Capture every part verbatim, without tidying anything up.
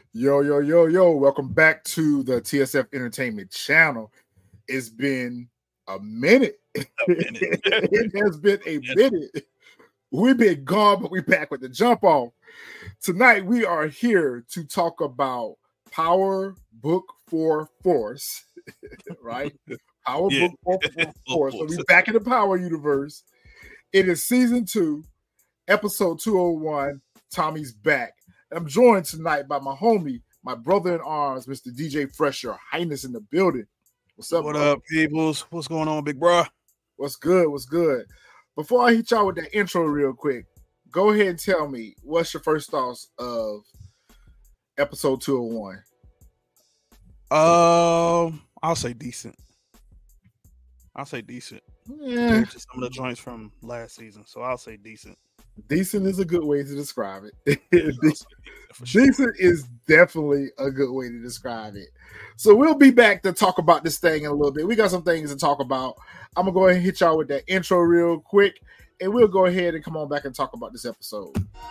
Yo, yo, yo, yo. Welcome back to the T S F Entertainment channel. It's been a minute. A minute. It has been a minute. We've been gone, but we're back with the jump off. Tonight, we are here to talk about Power Book four Force, right? Power Yeah. Book four Force. So we're back in the Power universe. It is season two, episode two oh one. Tommy's back. I'm joined tonight by my homie, my brother in arms, Mister D J Fresh, your highness in the building. What's up, What bro? up, peoples? What's going on, big bro? What's good? What's good? Before I hit y'all with that intro real quick, go ahead and tell me what's your first thoughts of episode two oh one. Um, I'll say decent. I'll say decent. Yeah, Compared to some of the joints from last season, so I'll say decent. decent is a good way to describe it. Yeah, I'll say decent for sure. Decent is definitely a good way to describe it. So we'll be back to talk about this thing in a little bit. We got some things to talk about. I'm gonna go ahead and hit y'all with that intro real quick, and we'll go ahead and come on back and talk about this episode.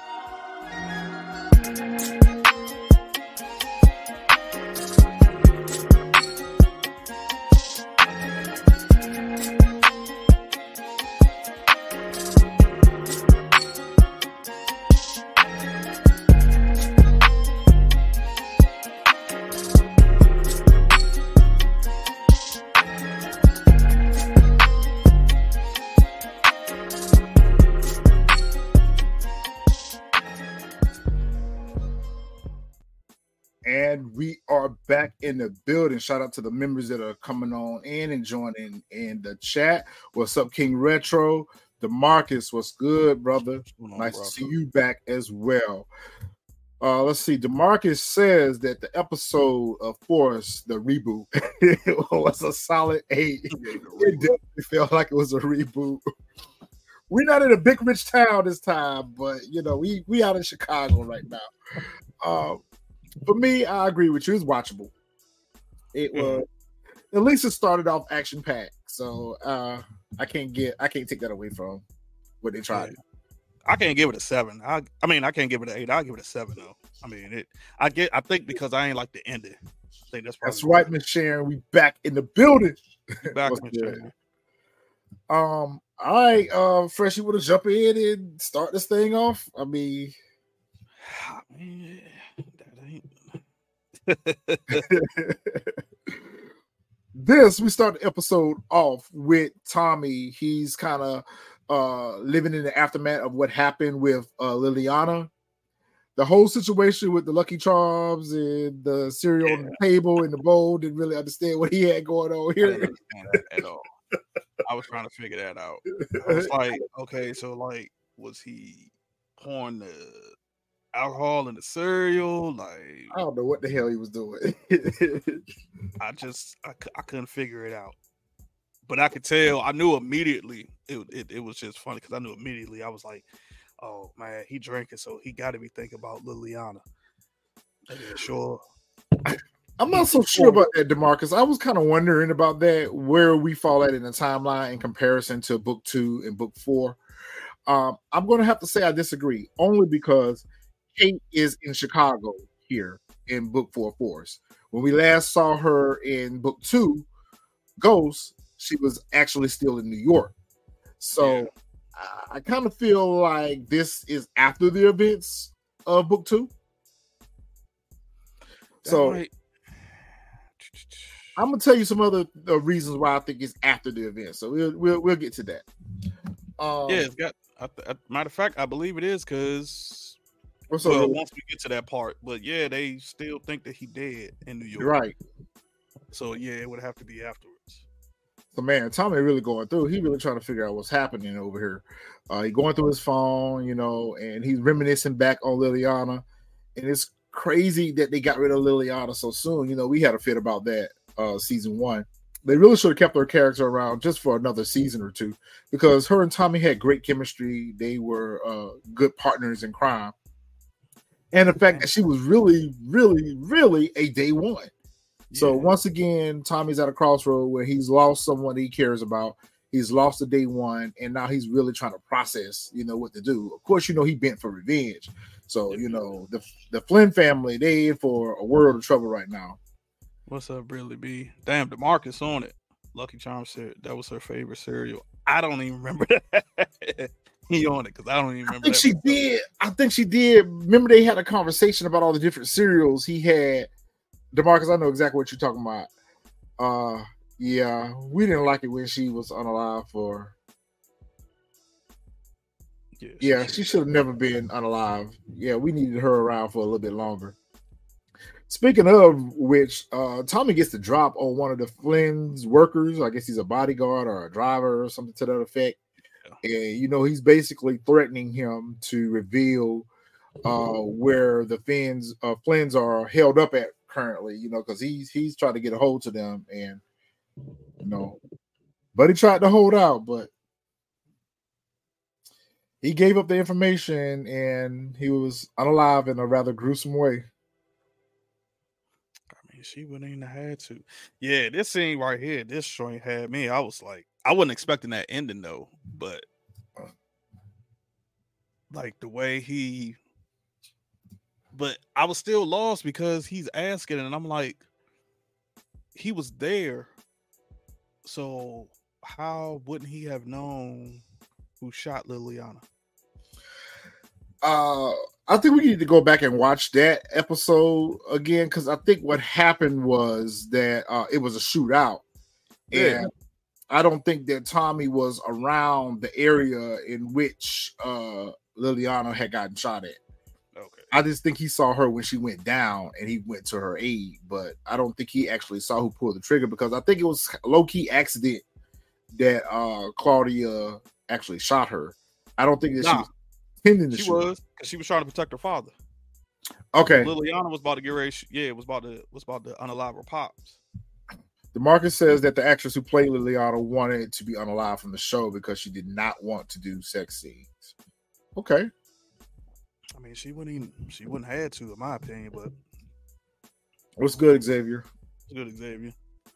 And we are back in the building. Shout out to the members that are coming on in and joining in the chat. What's up, King Retro? DeMarcus, what's good, brother? What's going on, Nice bro? to see you back as well. Uh, let's see. DeMarcus says that the episode of Force, the reboot, was a solid eight. It definitely felt like it was a reboot. We're not in a big rich town this time, but you know, we we out in Chicago right now. Uh, for me, I agree with you. It's watchable. It was at least it started off action packed, so uh, I can't get I can't take that away from what they tried. Yeah. I can't give it a seven. I I mean, I can't give it an eight. I'll give it a seven though. I mean, it. I get. I think because I ain't like the ending. I think that's probably That's right, Miss Sharon. We back in the building. Back What's in good? the Um, all right, uh, Fresh, you want to jump in and start this thing off? I mean, Man, that ain't. this we start the episode off with Tommy. He's kind of uh living in the aftermath of what happened with uh Liliana. The whole situation with the Lucky Charms and the cereal on the table and the bowl, didn't really understand what he had going on I here. didn't understand that at all. I was trying to figure that out. I was like, okay, so like, was he pouring the alcohol in the cereal? Like, I don't know what the hell he was doing. I just, I, cou- I couldn't figure it out. But I could tell, I knew immediately. It it, it was just funny because I knew immediately. I was like, oh man, he drinking, so he got to be thinking about Liliana. And then, sure. I'm not so sure about that, DeMarcus. I was kind of wondering about that, where we fall at in the timeline in comparison to book two and book four. Um, I'm going to have to say I disagree, only because Kate is in Chicago here in book four Force. When we last saw her in book two, Ghost, she was actually still in New York. So Yeah. I, I kind of feel like this is after the events of book two. That So might- I'm gonna tell you some other uh, reasons why I think it's after the event. So we'll we'll, we'll get to that. Um, yeah, it's got. I, I, matter of fact, I believe it is because. what's Well, up? once we get to that part, but yeah, they still think that he dead in New York. Right. So yeah, it would have to be afterwards. So man, Tommy really going through. He really trying to figure out what's happening over here. Uh, he going through his phone, you know, and he's reminiscing back on Liliana, and it's crazy that they got rid of Liliana so soon. You know, we had a fit about that uh, season one. They really should have kept her character around just for another season or two, because her and Tommy had great chemistry. They were uh, good partners in crime, and the fact that she was really, really, really a day one. So Yeah. once again, Tommy's at a crossroad where he's lost someone he cares about. He's lost to day one, and now he's really trying to process, you know, what to do. Of course, you know, he bent for revenge. So, you know, the the Flynn family, they in for a world of trouble right now. What's up, Briley B? Damn, DeMarcus on it. Lucky Charms said that was her favorite cereal. I don't even remember that. He on it because I don't even remember. I think that she myself. did. I think she did. Remember, they had a conversation about all the different cereals he had. DeMarcus, I know exactly what you're talking about. Uh, yeah, we didn't like it when she was unalive for. Yeah, she, yeah, she should have never been unalive. Yeah, we needed her around for a little bit longer. Speaking of which, uh, Tommy gets the drop on one of the Flynn's workers. I guess he's a bodyguard or a driver or something to that effect. Yeah. And, you know, he's basically threatening him to reveal uh, where the Finns, uh, Flynn's are held up at currently, you know, because he's, he's trying to get a hold to them. And, you know, but he tried to hold out, but he gave up the information and he was unalive in a rather gruesome way. She wouldn't even have had to. Yeah, this scene right here, this joint had me. I was like, I wasn't expecting that ending though, but like the way he, but I was still lost because he's asking, and I'm like, he was there, so how wouldn't he have known who shot Liliana? Uh, I think we need to go back and watch that episode again because I think what happened was that uh, it was a shootout, yeah. And I don't think that Tommy was around the area in which uh, Liliana had gotten shot at. Okay, I just think he saw her when she went down and he went to her aid, but I don't think he actually saw who pulled the trigger because I think it was a low-key accident that uh, Claudia actually shot her. I don't think that nah. she was. She shoot. was because she was trying to protect her father. Okay, Liliana was about to get ready. Yeah, it was about to was about to unalive her pops. DeMarcus says that the actress who played Liliana wanted to be unalive from the show because she did not want to do sex scenes. Okay, I mean she wouldn't even, she wouldn't have had to, in my opinion. But what's good, Xavier? What's good, Xavier?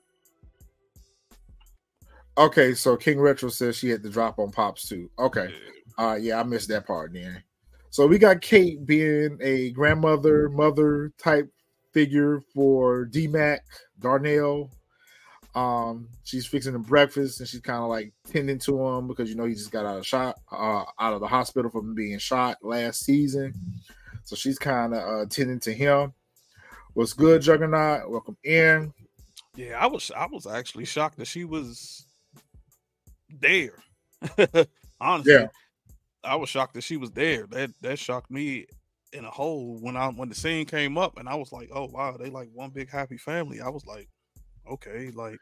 Okay, so King Retro says she had to drop on Pops too. Okay. Yeah. Uh, yeah, I missed that part then. So we got Kate being a grandmother, mother type figure for D-Mac, Darnell. Um, she's fixing him breakfast and she's kind of like tending to him because, you know, he just got out of shot, uh, out of the hospital from being shot last season. So she's kind of uh, tending to him. What's good, Juggernaut? Welcome in. Yeah, I was I was actually shocked that she was there. Honestly. Yeah. I was shocked that she was there. That that shocked me in a whole when I when the scene came up and I was like, oh wow, they like one big happy family. I was like, okay, like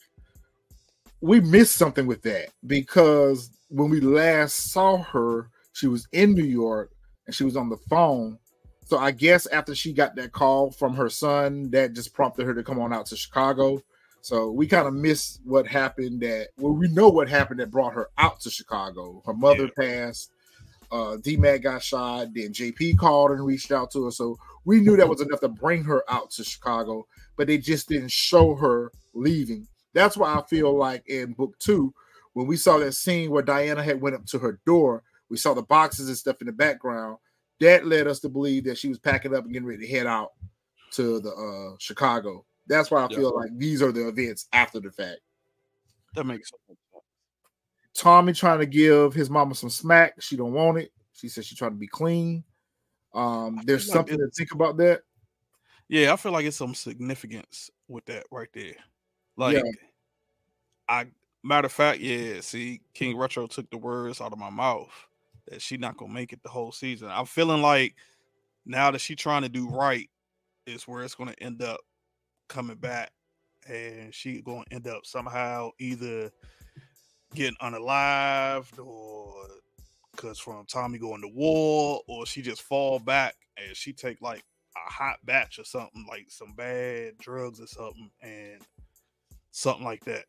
we missed something with that because when we last saw her, she was in New York and she was on the phone. So I guess after she got that call from her son, that just prompted her to come on out to Chicago. So we kind of missed what happened that well, we know what happened that brought her out to Chicago. Her mother yeah. passed. Uh, D-Mac got shot. Then J P called and reached out to her. So we knew that was enough to bring her out to Chicago, but they just didn't show her leaving. That's why I feel like in book two, when we saw that scene where Diana had went up to her door, we saw the boxes and stuff in the background. That led us to believe that she was packing up and getting ready to head out to the uh, Chicago. That's why I feel yeah. like these are the events after the fact. That makes sense. Tommy trying to give his mama some smack. She don't want it. She says she's trying to be clean. Um, there's something like to think about that. Yeah, I feel like it's some significance with that right there. Like, yeah. I matter of fact, yeah. See, King Retro took the words out of my mouth that she not gonna make it the whole season. I'm feeling like now that she trying to do right is where it's gonna end up coming back, and she gonna end up somehow either getting unalived or because from Tommy going to war, or she just fall back and she take like a hot batch or something, like some bad drugs or something, and something like that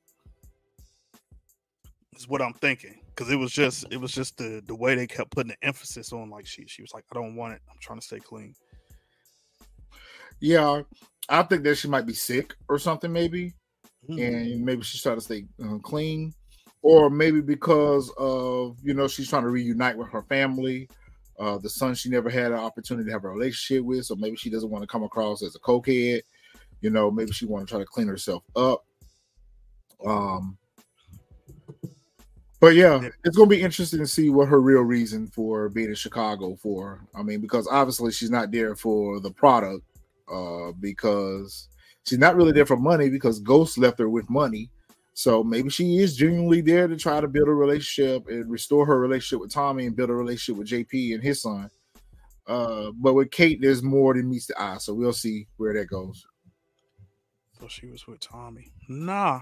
is what I'm thinking. Because it was just it was just the the way they kept putting the emphasis on, like she she was like, I don't want it, I'm trying to stay clean. Yeah, I think that she might be sick or something, maybe, mm-hmm. and maybe she's trying to stay uh, clean. or maybe because of, you know, she's trying to reunite with her family, uh, the son she never had an opportunity to have a relationship with. So maybe she doesn't want to come across as a cokehead. You know, maybe she want to try to clean herself up. Um, but yeah, yeah, it's going to be interesting to see what her real reason for being in Chicago for. I mean, because obviously she's not there for the product, uh, because she's not really there for money because Ghost left her with money. So maybe she is genuinely there to try to build a relationship and restore her relationship with Tommy and build a relationship with J P and his son. Uh, but with Kate, there's more than meets the eye. So we'll see where that goes. So she was with Tommy. Nah.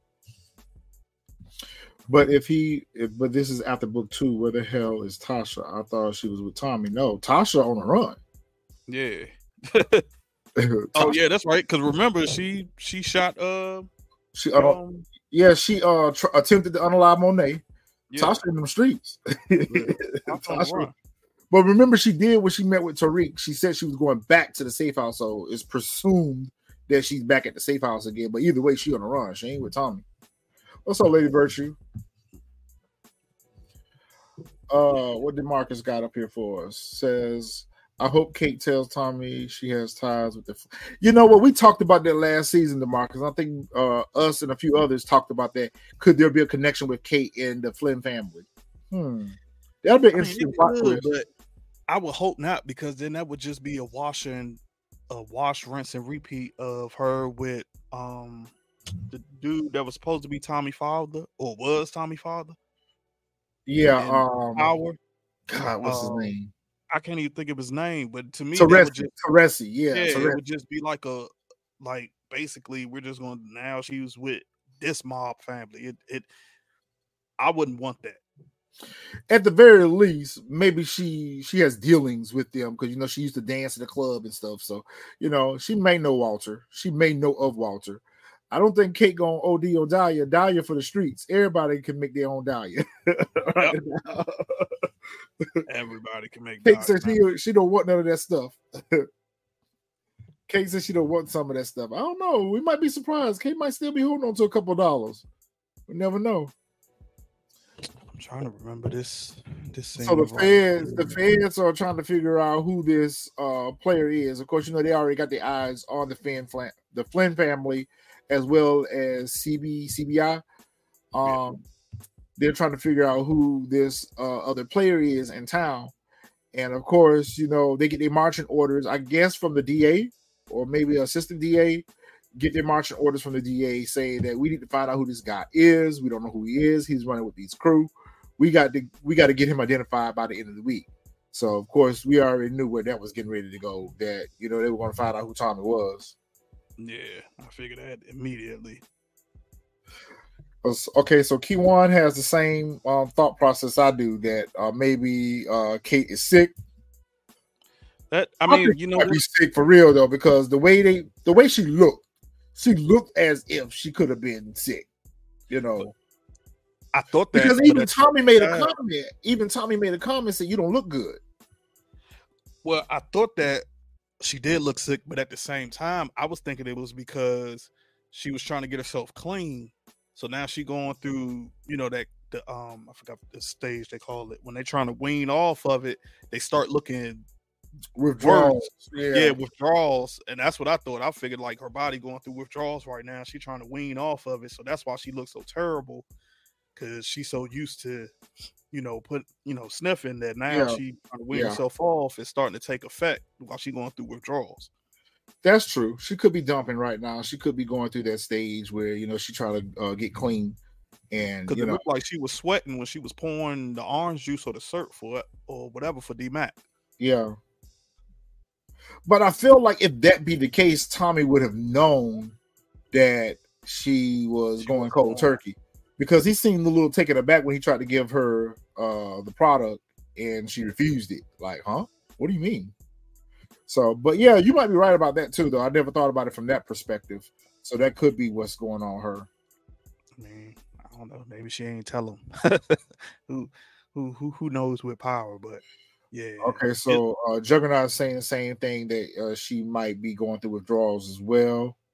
But if he, if, but this is after book two. Where the hell is Tasha? I thought she was with Tommy. No, Tasha on the run. Yeah. Oh yeah, that's right. Because remember, she she shot. Uh, she um, yeah, she uh tr- attempted to unalive Monet. Yeah. Tasha in the streets. Tasha. But remember, she did when she met with Tariq. She said she was going back to the safe house, so it's presumed that she's back at the safe house again. But either way, she on the run. She ain't with Tommy. What's up, Lady Virtue? Uh, what did Marcus got up here for us? Says, I hope Kate tells Tommy she has ties with the. F-. You know what? We talked about that last season, DeMarcus. I think uh, us and a few others talked about that. Could there be a connection with Kate and the Flynn family? Hmm. That'd be interesting. I mean, could, but I would hope not, because then that would just be a washing, a wash, rinse, and repeat of her with um the dude that was supposed to be Tommy father or was Tommy father. Yeah, um, Power. God, what's um, his name? I can't even think of his name, but to me, Teresi, that would just, Teresi, yeah, yeah, Teresi. It would just be like a, like basically we're just going to now she was with this mob family. It, it, I wouldn't want that. At the very least, maybe she she has dealings with them because you know she used to dance at the club and stuff. So you know she may know Walter. She may know of Walter. I don't think Kate gonna O D on Dahlia. Dahlia for the streets. Everybody can make their own Dahlia. Right now. Everybody can make. Kate said she she don't want none of that stuff. Kate said she don't want some of that stuff. I don't know. We might be surprised. Kate might still be holding on to a couple of dollars. We never know. I'm trying to remember this. This so the feds, the feds are trying to figure out who this uh, player is. Of course, you know they already got their eyes on the Flynn, the Flynn family, as well as C B C B I. Um, yeah. They're trying to figure out who this uh, other player is in town, and of course, you know they get their marching orders, I guess, from the D A or maybe assistant D A. Get their marching orders from the D A saying that we need to find out who this guy is. We don't know who he is. He's running with these crew. We got to we got to get him identified by the end of the week. So of course we already knew where that was getting ready to go. That you know they were going to find out who Tommy was. Yeah, I figured that immediately. Okay, so Kiwan has the same um, thought process I do. That uh, maybe uh, Kate is sick. That I mean, I you know, might be sick for real though, because the way they the way she looked, she looked as if she could have been sick. You know. I thought that because even Tommy made a comment. Even Tommy made a comment saying you don't look good. Well, I thought that she did look sick, but at the same time, I was thinking it was because she was trying to get herself clean. So now she going through, you know, that the um I forgot the stage they call it when they're trying to wean off of it. They start looking withdrawals, yeah. yeah, withdrawals, and that's what I thought. I figured like her body going through withdrawals right now. She's trying to wean off of it, so that's why she looks so terrible. Because she's so used to, you know, put, you know, sniffing that now yeah. she trying to wean yeah. herself off. It's starting to take effect while she's going through withdrawals. That's true. She could be dumping right now. She could be going through that stage where, you know, she trying to uh, get clean. And, because it know, looked like she was sweating when she was pouring the orange juice or the syrup for it or whatever for D-Mac. Yeah. But I feel like if that be the case, Tommy would have known that she was she going was cold going. turkey. Because he seemed a little taken aback when he tried to give her uh, the product and she refused it. Like, huh? What do you mean? So, but yeah, you might be right about that too, though. I never thought about it from that perspective. So that could be what's going on with her. I mean, I don't know. Maybe she ain't tell him. who, who, who, who knows with power? But yeah. Okay, so uh, Juggernaut is saying the same thing that uh, she might be going through withdrawals as well.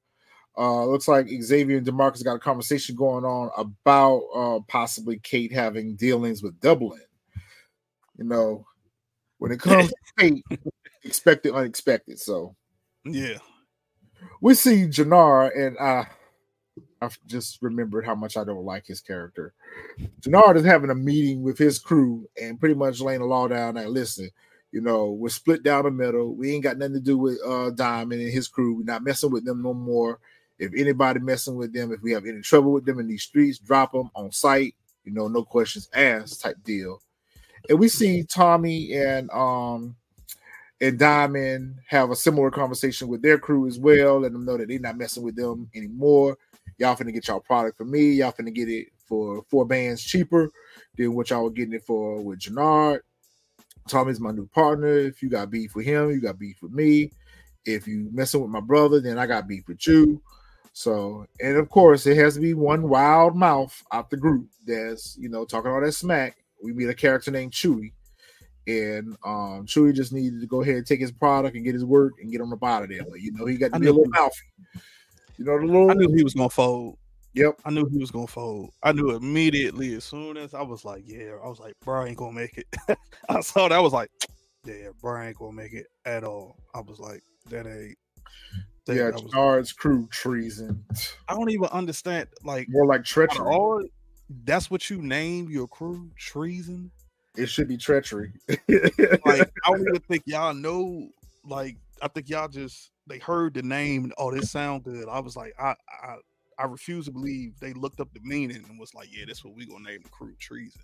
Uh, looks like Xavier and DeMarcus got a conversation going on about uh, possibly Kate having dealings with Dublin. You know, when it comes to Kate, expect the unexpected. So, yeah, we see Jannar, and I, I've just remembered how much I don't like his character. Jannar is having a meeting with his crew and pretty much laying the law down. Like, listen, you know, we're split down the middle. We ain't got nothing to do with uh, Diamond and his crew. We're not messing with them no more. If anybody messing with them, if we have any trouble with them in these streets, drop them on sight. You know, no questions asked type deal. And we see Tommy and um and Diamond have a similar conversation with their crew as well, letting them know that they're not messing with them anymore. Y'all finna get y'all product from me. Y'all finna get it for four bands cheaper than what y'all were getting it for with Jannard. Tommy's my new partner. If you got beef with him, you got beef with me. If you messing with my brother, then I got beef with you. So, and of course, it has to be one wild mouth out the group that's, you know, talking all that smack. We meet a character named Chewy, and um, Chewy just needed to go ahead and take his product and get his work and get on up out of there. But, you know, he got to be a little mouthy. You know, the little. I knew he was gonna fold. Yep, I knew he was gonna fold. I knew immediately as soon as I was like, yeah, I was like, bro, I ain't gonna make it. I saw that, I was like, yeah, bro, I ain't gonna make it at all. I was like, that ain't. That, yeah, Jannard's crew treason. I don't even understand. Like more like treachery. All, that's what you name your crew, treason. It should be treachery. Like I don't even think y'all know. Like I think y'all just they heard the name. Oh, this sound good. I was like, I I I refuse to believe they looked up the meaning and was like, yeah, that's what we gonna name the crew, treason.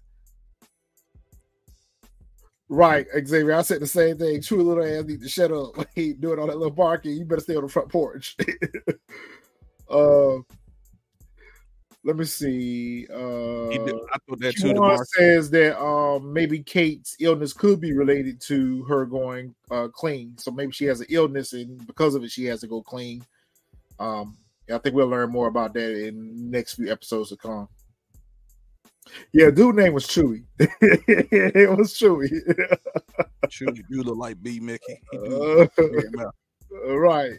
Right, Xavier. I said the same thing. True little ass need to shut up. He doing all that little barking. You better stay on the front porch. uh, let me see. Uh, he did, I thought that too. One says that um, maybe Kate's illness could be related to her going uh, clean. So maybe she has an illness, and because of it, she has to go clean. Um, I think we'll learn more about that in the next few episodes to come. Yeah, dude name was Chewy. It was Chewy. Chewy, you look like B Mickey. Uh, right.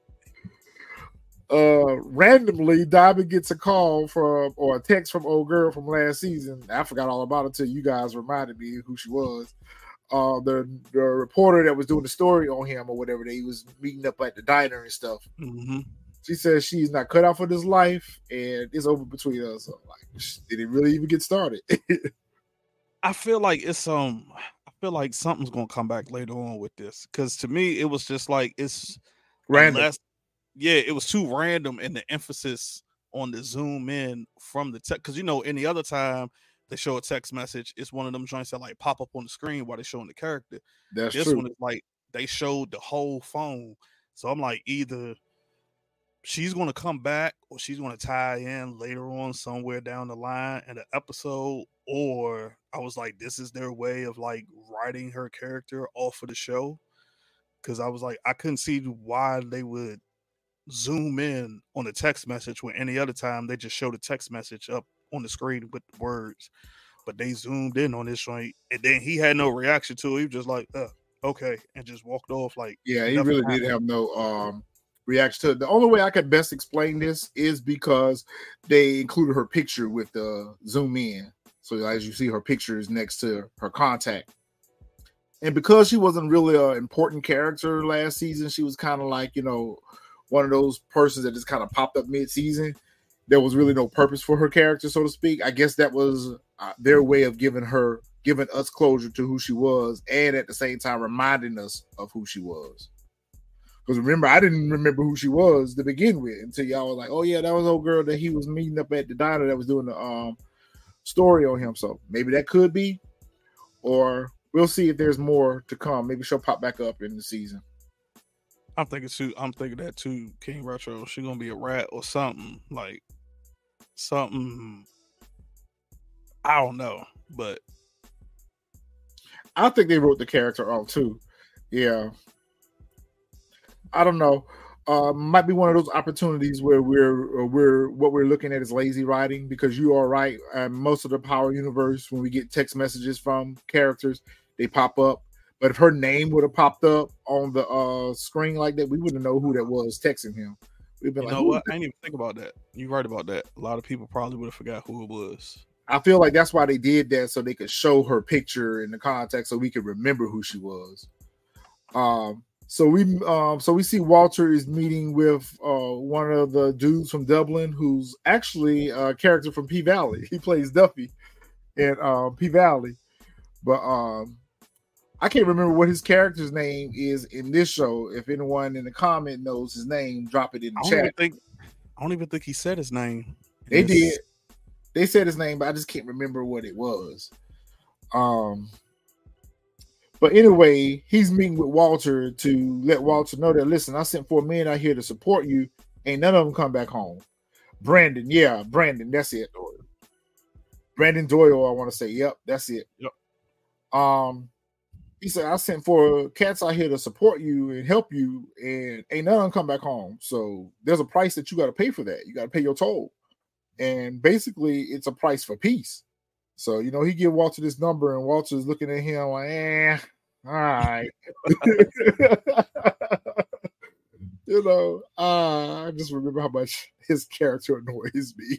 Uh, randomly, Diamond gets a call from or a text from old girl from last season. I forgot all about it until you guys reminded me who she was. Uh, the the reporter that was doing the story on him or whatever, that he was meeting up at the diner and stuff. Mm-hmm. She says she's not cut out for this life, and it's over between us. So, like, did it really even get started? I feel like it's um, I feel like something's gonna come back later on with this, because to me it was just like it's random. Unless, yeah, it was too random, and the emphasis on the zoom in from the text, because you know, any other time they show a text message, it's one of them joints that like pop up on the screen while they're showing the character. That's this true. one is like they showed the whole phone, so I'm like either she's going to come back or she's going to tie in later on somewhere down the line in the episode, or I was like, this is their way of like writing her character off of the show, because I was like, I couldn't see why they would zoom in on the text message when any other time they just show the text message up on the screen with the words, but they zoomed in on this one, and then he had no reaction to it. He was just like, uh, okay, and just walked off. Like, yeah, he really happened. Did have no um reaction to it. The only way I could best explain this is because they included her picture with the zoom in. So as you see, her picture is next to her contact. And because she wasn't really an important character last season, she was kind of like, you know, one of those persons that just kind of popped up mid-season. There was really no purpose for her character, so to speak. I guess that was uh, their way of giving her, giving us closure to who she was, and at the same time reminding us of who she was. Because remember, I didn't remember who she was to begin with until y'all was like, oh yeah, that was old girl that he was meeting up at the diner that was doing the um story on him. So maybe that could be, or we'll see if there's more to come. Maybe she'll pop back up in the season. I'm thinking too. I'm thinking that too. King Retro, she's gonna be a rat or something, like something. I don't know, but I think they wrote the character off too. Yeah. I don't know. Uh, might be one of those opportunities where we're we're what we're looking at is lazy writing, because you are right. Uh, most of the Power universe, when we get text messages from characters, they pop up. But if her name would have popped up on the uh, screen like that, we wouldn't know who that was texting him. We've been You like, know who what? I didn't even think about that. You're right about that. A lot of people probably would have forgot who it was. I feel like that's why they did that, so they could show her picture in the context, so we could remember who she was. Um, so we, um, so we see Walter is meeting with uh one of the dudes from Dublin, who's actually a character from P Valley. He plays Duffy in um, P Valley, but um, I can't remember what his character's name is in this show. If anyone in the comment knows his name, drop it in the I don't chat. even think. I don't even think he said his name. They It's, did. They said his name, but I just can't remember what it was. Um, but anyway, he's meeting with Walter to let Walter know that, listen, I sent four men out here to support you. Ain't none of them come back home. Brandon, yeah, Brandon, that's it. Brandon Doyle, I want to say, yep, that's it. Yep. Um, he said, I sent four cats out here to support you and help you, and ain't none of them come back home. So there's a price that you got to pay for that. You got to pay your toll. And basically, it's a price for peace. So, you know, he give Walter this number, and Walter's looking at him like, eh, all right. You know, uh, I just remember how much his character annoys me.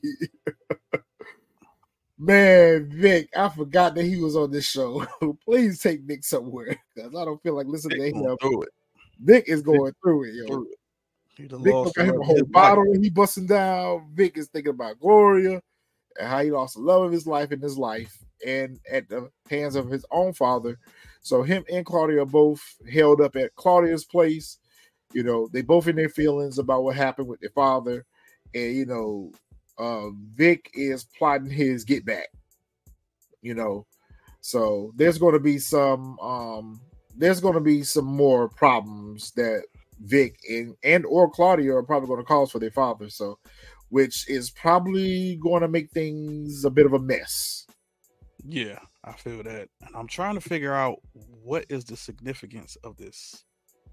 Man, Vic, I forgot that he was on this show. Please take Vic somewhere, because I don't feel like listening Vic to him. through it. Vic is going through it, yo. Through it. He done Vic lost got him a love whole his bottle life. and he busting down. Vic is thinking about Gloria and how he lost the love of his life in his life and at the hands of his own father. So him and Claudia are both held up at Claudia's place. You know, they both in their feelings about what happened with their father. And, you know, uh, Vic is plotting his get back. You know, so there's going to be some, um, there's going to be some more problems that Vic and, and or Claudia are probably going to cause for their father. So, which is probably going to make things a bit of a mess. Yeah, I feel that. And I'm trying to figure out what is the significance of this.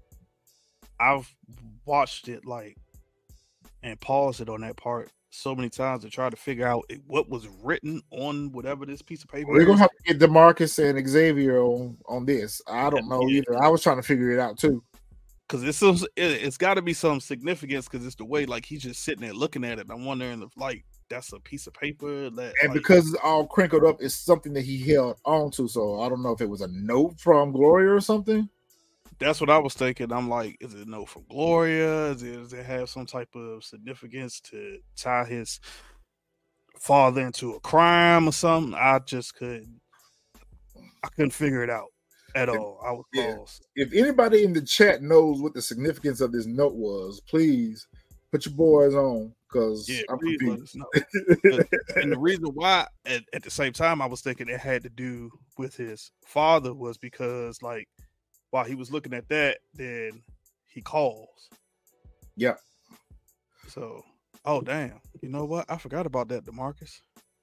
I've watched it like and paused it on that part so many times to try to figure out what was written on whatever this piece of paper We're is. gonna have to get DeMarcus and Xavier on, on this. I don't know Yeah. either. I was trying to figure it out too. Because it's some, it, it's got to be some significance because it's the way like he's just sitting there looking at it. I'm wondering if like that's a piece of paper that, And like, because it's all crinkled up, it's something that he held on to. So I don't know if it was a note from Gloria or something. that's what I was thinking. I'm like, is it a note from Gloria? Is it, does it have some type of significance to tie his father into a crime or something? I just couldn't. I couldn't figure it out at all. I was Yeah. lost. If anybody in the chat knows what the significance of this note was, please put your boys on because Yeah, I'm please let confused. us know. And the reason why, at, at the same time, I was thinking it had to do with his father was because, like, while he was looking at that, then he calls. Yeah. So, oh damn! You know what? I forgot about that, DeMarcus.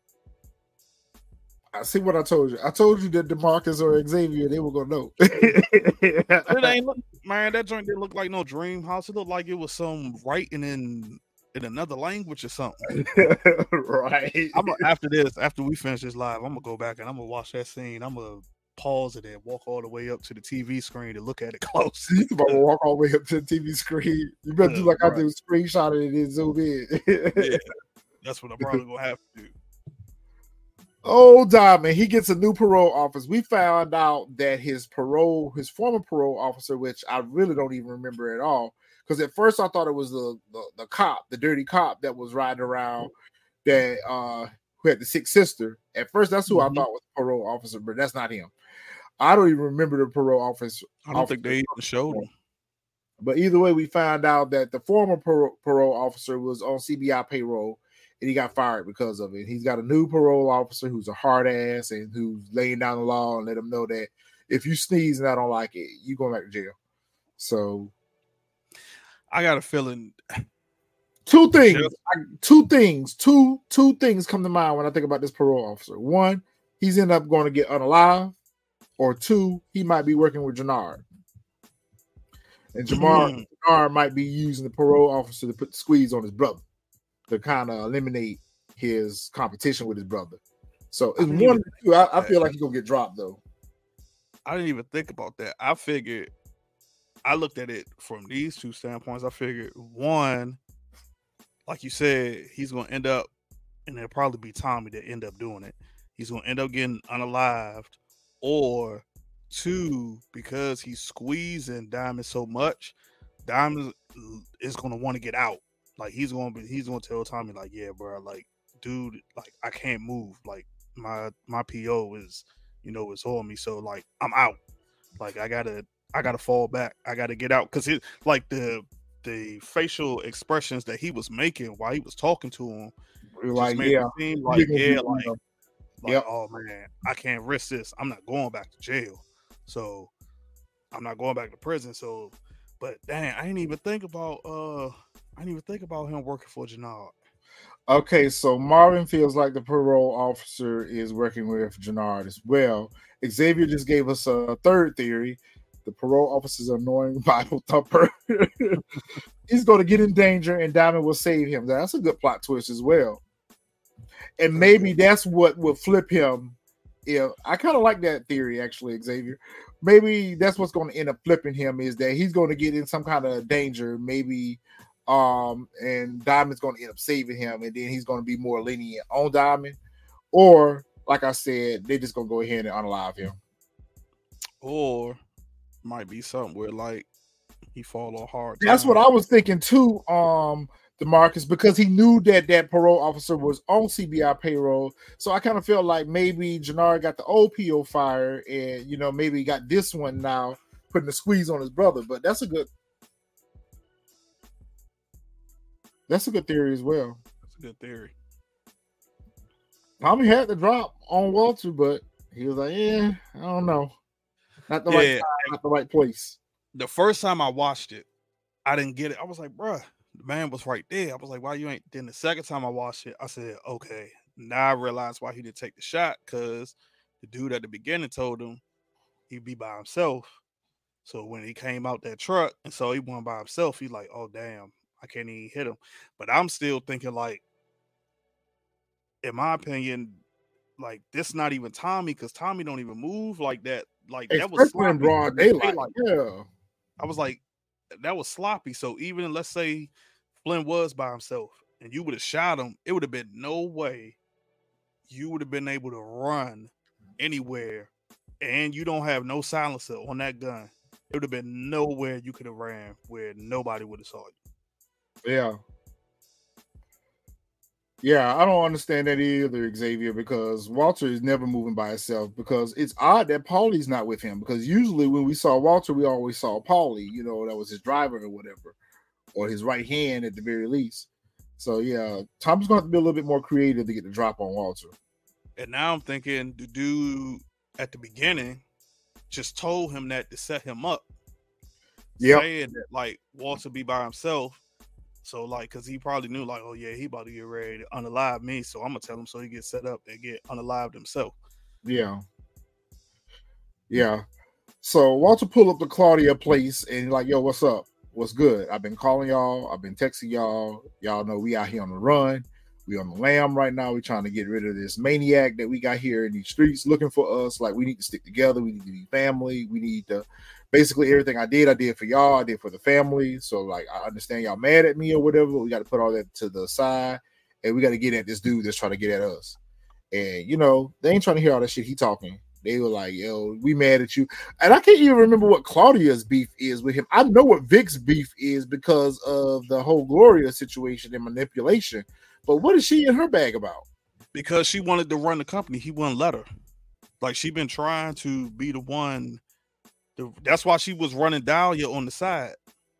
I see what I told you. I told you that DeMarcus or Xavier, they were gonna know. It ain't look, man. That joint didn't look like no dream house. It looked like it was some writing in in another language or something. Right. I'm gonna, after this, after we finish this live, I'm gonna go back and I'm gonna watch that scene. I'm gonna pause it and walk all the way up to the T V screen to look at it close. You about to walk all the way up to the T V screen. You better do like I do, screenshot it and then zoom in. Yeah, that's what I'm probably gonna have to do. Oh, Diamond, he gets a new parole officer. We found out that his parole, his former parole officer, which I really don't even remember at all, because at first I thought it was the, the the cop, the dirty cop that was riding around that uh who had the sick sister. At first, that's who mm-hmm. I thought was the parole officer, but that's not him. I don't even remember the parole officer. I don't think they even showed him. But either way, we found out that the former parole, parole officer was on C B I payroll. And he got fired because of it. He's got a new parole officer who's a hard ass and who's laying down the law and let him know that if you sneeze and I don't like it, you going back to jail. So I got a feeling. Two things, I, two things, two two things come to mind when I think about this parole officer. One, he's end up going to get unalive, or two, he might be working with Jannard. And Jamar mm. Jannard might be using the parole officer to put the squeeze on his brother, to kind of eliminate his competition with his brother. So it's one two. I, I feel like he's gonna get dropped though. I didn't even think about that. I figured I looked at it from these two standpoints. I figured one, like you said, he's gonna end up, and it'll probably be Tommy that end up doing it. He's gonna end up getting unalived, or two, because he's squeezing Diamond so much, Diamond is gonna want to get out. Like he's gonna be, he's gonna tell Tommy like, yeah, bro, like, dude, like I can't move. Like my my P O is, you know, is on me. So like I'm out. Like I gotta I gotta fall back. I gotta get out because it like the the facial expressions that he was making while he was talking to him, like just made yeah, it seem like yeah, like, like yep. oh man, I can't risk this. I'm not going back to jail. So I'm not going back to prison. So, but dang, I didn't even think about uh, I didn't even think about him working for Jenard. Okay, so Marvin feels like the parole officer is working with Jenard as well. Xavier just gave us a third theory. The parole officer's annoying Bible thumper. He's going to get in danger and Diamond will save him. That's a good plot twist as well. And maybe that's what will flip him. Yeah, I kind of like that theory, actually, Xavier. Maybe that's what's going to end up flipping him is that he's going to get in some kind of danger, maybe, um, and Diamond's going to end up saving him, and then he's going to be more lenient on Diamond. Or, like I said, they're just going to go ahead and unalive him. Or might be something where, like, he fall on hard time. That's what I was thinking, too, um, DeMarcus, because he knew that that parole officer was on C B I payroll. So I kind of felt like maybe Jenard got the old P O fired and, you know, maybe he got this one now putting the squeeze on his brother. But that's a good that's a good theory as well. That's a good theory. Tommy had the drop on Walter, but he was like, yeah, I don't know. Not the yeah. right time, not the right place. The first time I watched it, I didn't get it. I was like, bruh, the man was right there. I was like, why you ain't? Then the second time I watched it, I said, okay. Now I realized why he didn't take the shot, because the dude at the beginning told him he'd be by himself. So when he came out that truck and so he went by himself, he's like, oh, damn, I can't even hit him. But I'm still thinking, like, in my opinion, like, this not even Tommy, because Tommy don't even move like that. Like, that was sloppy. In broad daylight. Like, yeah. I was like, that was sloppy. So even let's say Flynn was by himself and you would have shot him, it would have been no way you would have been able to run anywhere, and you don't have no silencer on that gun. It would have been nowhere you could have ran where nobody would have saw you. Yeah. Yeah, I don't understand that either, Xavier, because Walter is never moving by himself, because it's odd that Paulie's not with him, because usually when we saw Walter, we always saw Paulie, you know, that was his driver or whatever, or his right hand at the very least. So, yeah, Tom's going to have to be a little bit more creative to get the drop on Walter. And now I'm thinking the dude at the beginning just told him that to set him up. Yeah. Saying that, like, Walter be by himself. So, like, because he probably knew, like, oh, yeah, he about to get ready to unalive me. So I'm going to tell him so he gets set up and get unalived himself. Yeah. Yeah. So Walter pulled up to Claudia place and like, yo, what's up? What's good? I've been calling y'all. I've been texting y'all. Y'all know we out here on the run. We on the lam right now. We trying to get rid of this maniac that we got here in these streets looking for us. Like, we need to stick together. We need to be family. We need to basically everything I did, I did for y'all. I did for the family. So, like, I understand y'all mad at me or whatever. But we got to put all that to the side, and we got to get at this dude that's trying to get at us. And, you know, they ain't trying to hear all that shit he talking. They were like, yo, we mad at you. And I can't even remember what Claudia's beef is with him. I know what Vic's beef is because of the whole Gloria situation and manipulation. But what is she in her bag about? Because she wanted to run the company. He wouldn't let her. Like, she been trying to be the one. To, that's why she was running Dahlia on the side.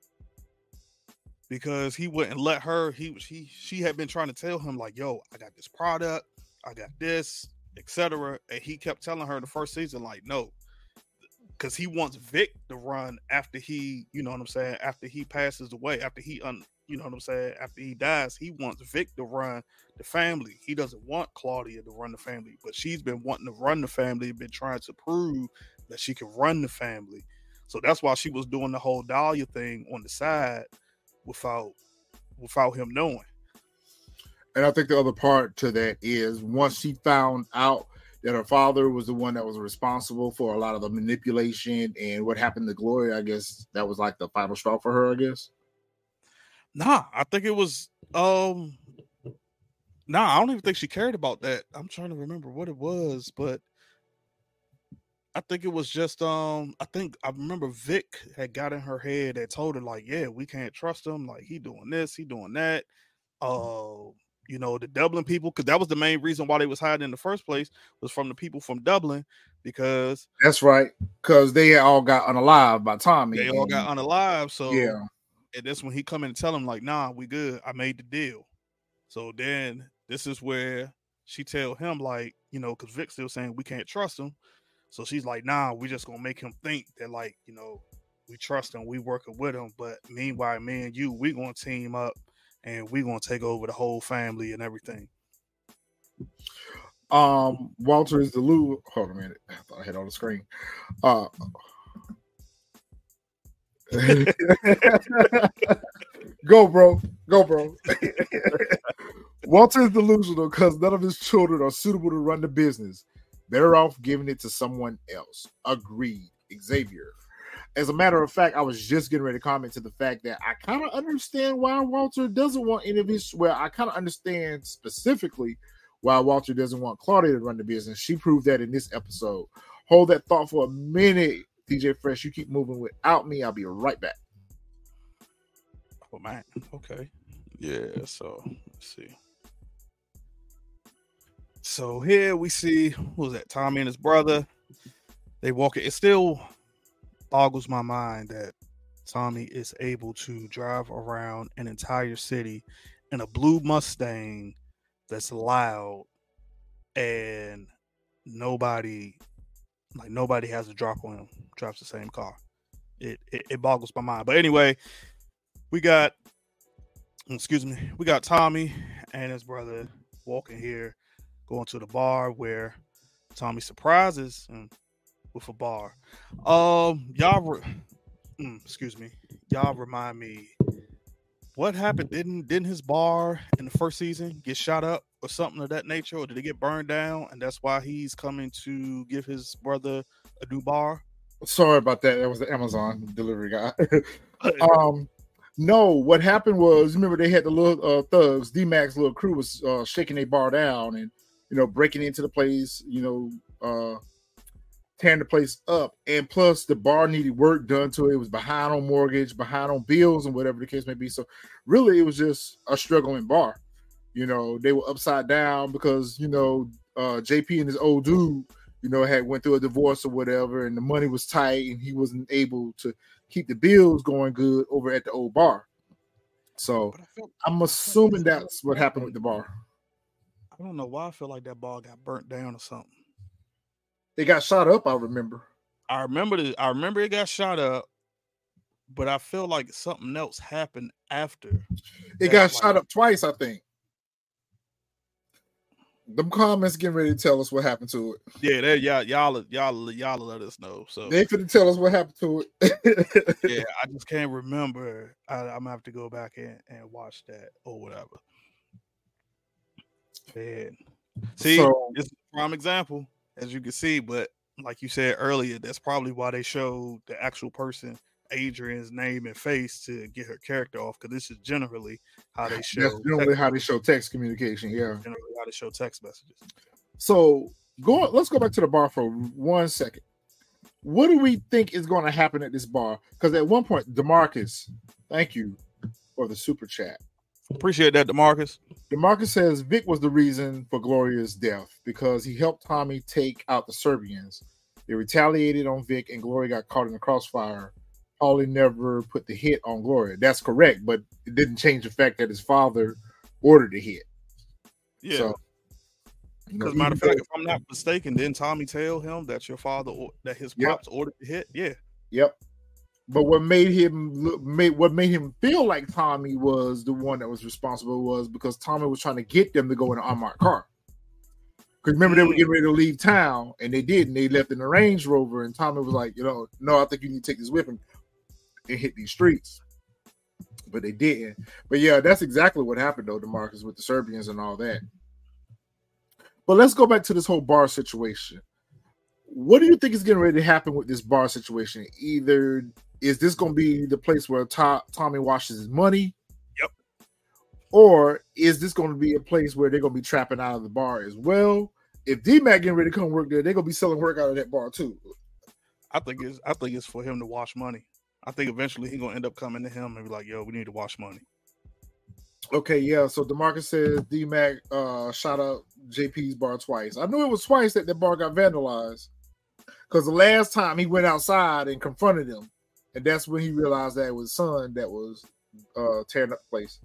Because he wouldn't let her. He, he She had been trying to tell him, like, yo, I got this product. I got this, et cetera. And he kept telling her the first season, like, no. Because he wants Vic to run after he, you know what I'm saying, after he passes away, after he, un, you know what I'm saying, after he dies, he wants Vic to run the family. He doesn't want Claudia to run the family, but she's been wanting to run the family, been trying to prove that she can run the family. So that's why she was doing the whole Dahlia thing on the side without, without him knowing. And I think the other part to that is once she found out that her father was the one that was responsible for a lot of the manipulation and what happened to Gloria, I guess that was like the final straw for her, I guess. Nah, I think it was Um, nah, I don't even think she cared about that. I'm trying to remember what it was, but I think it was just um. I think I remember Vic had got in her head that told her like, yeah, we can't trust him. Like he doing this, he doing that. Uh, you know, the Dublin people, because that was the main reason why they was hiding in the first place, was from the people from Dublin, because that's right, because they all got unalive by Tommy. They all and, got unalive. So yeah, and that's when he come in and tell him like, nah, we good. I made the deal. So then this is where she tell him like, you know, because Vic's still saying we can't trust him. So she's like, nah, we just gonna make him think that like, you know, we trust him, we working with him. But meanwhile, me and you, we gonna team up and we gonna take over the whole family and everything. Um, Walter is the Lou. Hold a minute, I thought I had on the screen. Uh, go, bro, go, bro. Walter is delusional because none of his children are suitable to run the business. Better off giving it to someone else. Agreed, Xavier. As a matter of fact, I was just getting ready to comment to the fact that I kind of understand why Walter doesn't want any of his. Well, I kind of understand specifically why Walter doesn't want Claudia to run the business. She proved that in this episode. Hold that thought for a minute, D J Fresh. You keep moving without me. I'll be right back. Oh, man. Okay. Yeah, so let's see. So here we see, what was that, Tommy and his brother. They walk it. It still boggles my mind that Tommy is able to drive around an entire city in a blue Mustang that's loud and nobody, like nobody has a drop on him, drives the same car. It, it it boggles my mind. But anyway, we got, excuse me, we got Tommy and his brother walking here, going to the bar where Tommy surprises him with a bar. Um, y'all, re- mm, excuse me, y'all remind me, what happened? Didn't didn't his bar in the first season get shot up or something of that nature, or did it get burned down? And that's why he's coming to give his brother a new bar. Sorry about that. That was the Amazon delivery guy. um, no, what happened was, remember they had the little uh, thugs, D-Mac's little crew was uh, shaking their bar down and, you know, breaking into the place, you know, uh, tearing the place up. And plus the bar needed work done to it. It was behind on mortgage, behind on bills and whatever the case may be. So really it was just a struggling bar. You know, they were upside down because, you know, uh, J P and his old dude, you know, had went through a divorce or whatever, and the money was tight and he wasn't able to keep the bills going good over at the old bar. So feel, I'm assuming that's what happened with the bar. I don't know why I feel like that bar got burnt down or something. It got shot up, I remember. I remember the, I remember it got shot up, but I feel like something else happened after. It got like, shot up twice, I think. Them comments getting ready to tell us what happened to it. Yeah, they y'all y'all y'all y'all let us know. So they finna tell us what happened to it. Yeah, I just can't remember. I, I'm gonna have to go back and, and watch that or whatever. Man. See, so, it's a prime example, as you can see, but like you said earlier, that's probably why they showed the actual person, Adrian's name and face, to get her character off, because this is generally how they show. That's generally how they show text communication. Yeah, generally how they show text messages. So go. Let's go back to the bar for one second. What do we think is going to happen at this bar? Because at one point, DeMarcus, thank you for the super chat. Appreciate that, DeMarcus. DeMarcus says Vic was the reason for Gloria's death because he helped Tommy take out the Serbians. They retaliated on Vic, and Gloria got caught in the crossfire. Paulie never put the hit on Gloria. That's correct, but it didn't change the fact that his father ordered the hit. Yeah. So, because matter of fact, if I'm not mistaken, didn't Tommy tell him that your father that his pops yep. ordered the hit? Yeah. Yep. But what made him look, made what made him feel like Tommy was the one that was responsible was because Tommy was trying to get them to go in an unmarked car. Because remember, mm. they were getting ready to leave town, and they did, and they left in the Range Rover, and Tommy was like, you know, no, I think you need to take this with him and hit these streets. But they didn't. But yeah, that's exactly what happened, though, DeMarcus, with the Serbians and all that. But let's go back to this whole bar situation. What do you think is getting ready to happen with this bar situation? Either is this going to be the place where to- Tommy washes his money? Yep. Or is this going to be a place where they're going to be trapping out of the bar as well? If D-Mac getting ready to come work there, they're going to be selling work out of that bar too. I think it's I think it's for him to wash money. I think eventually he's going to end up coming to him and be like, yo, we need to wash money. Okay, yeah. So DeMarcus says D-Mac uh, shot up J P's bar twice. I knew it was twice that that bar got vandalized. Because the last time he went outside and confronted him, and that's when he realized that it was his son that was uh, tearing up the place.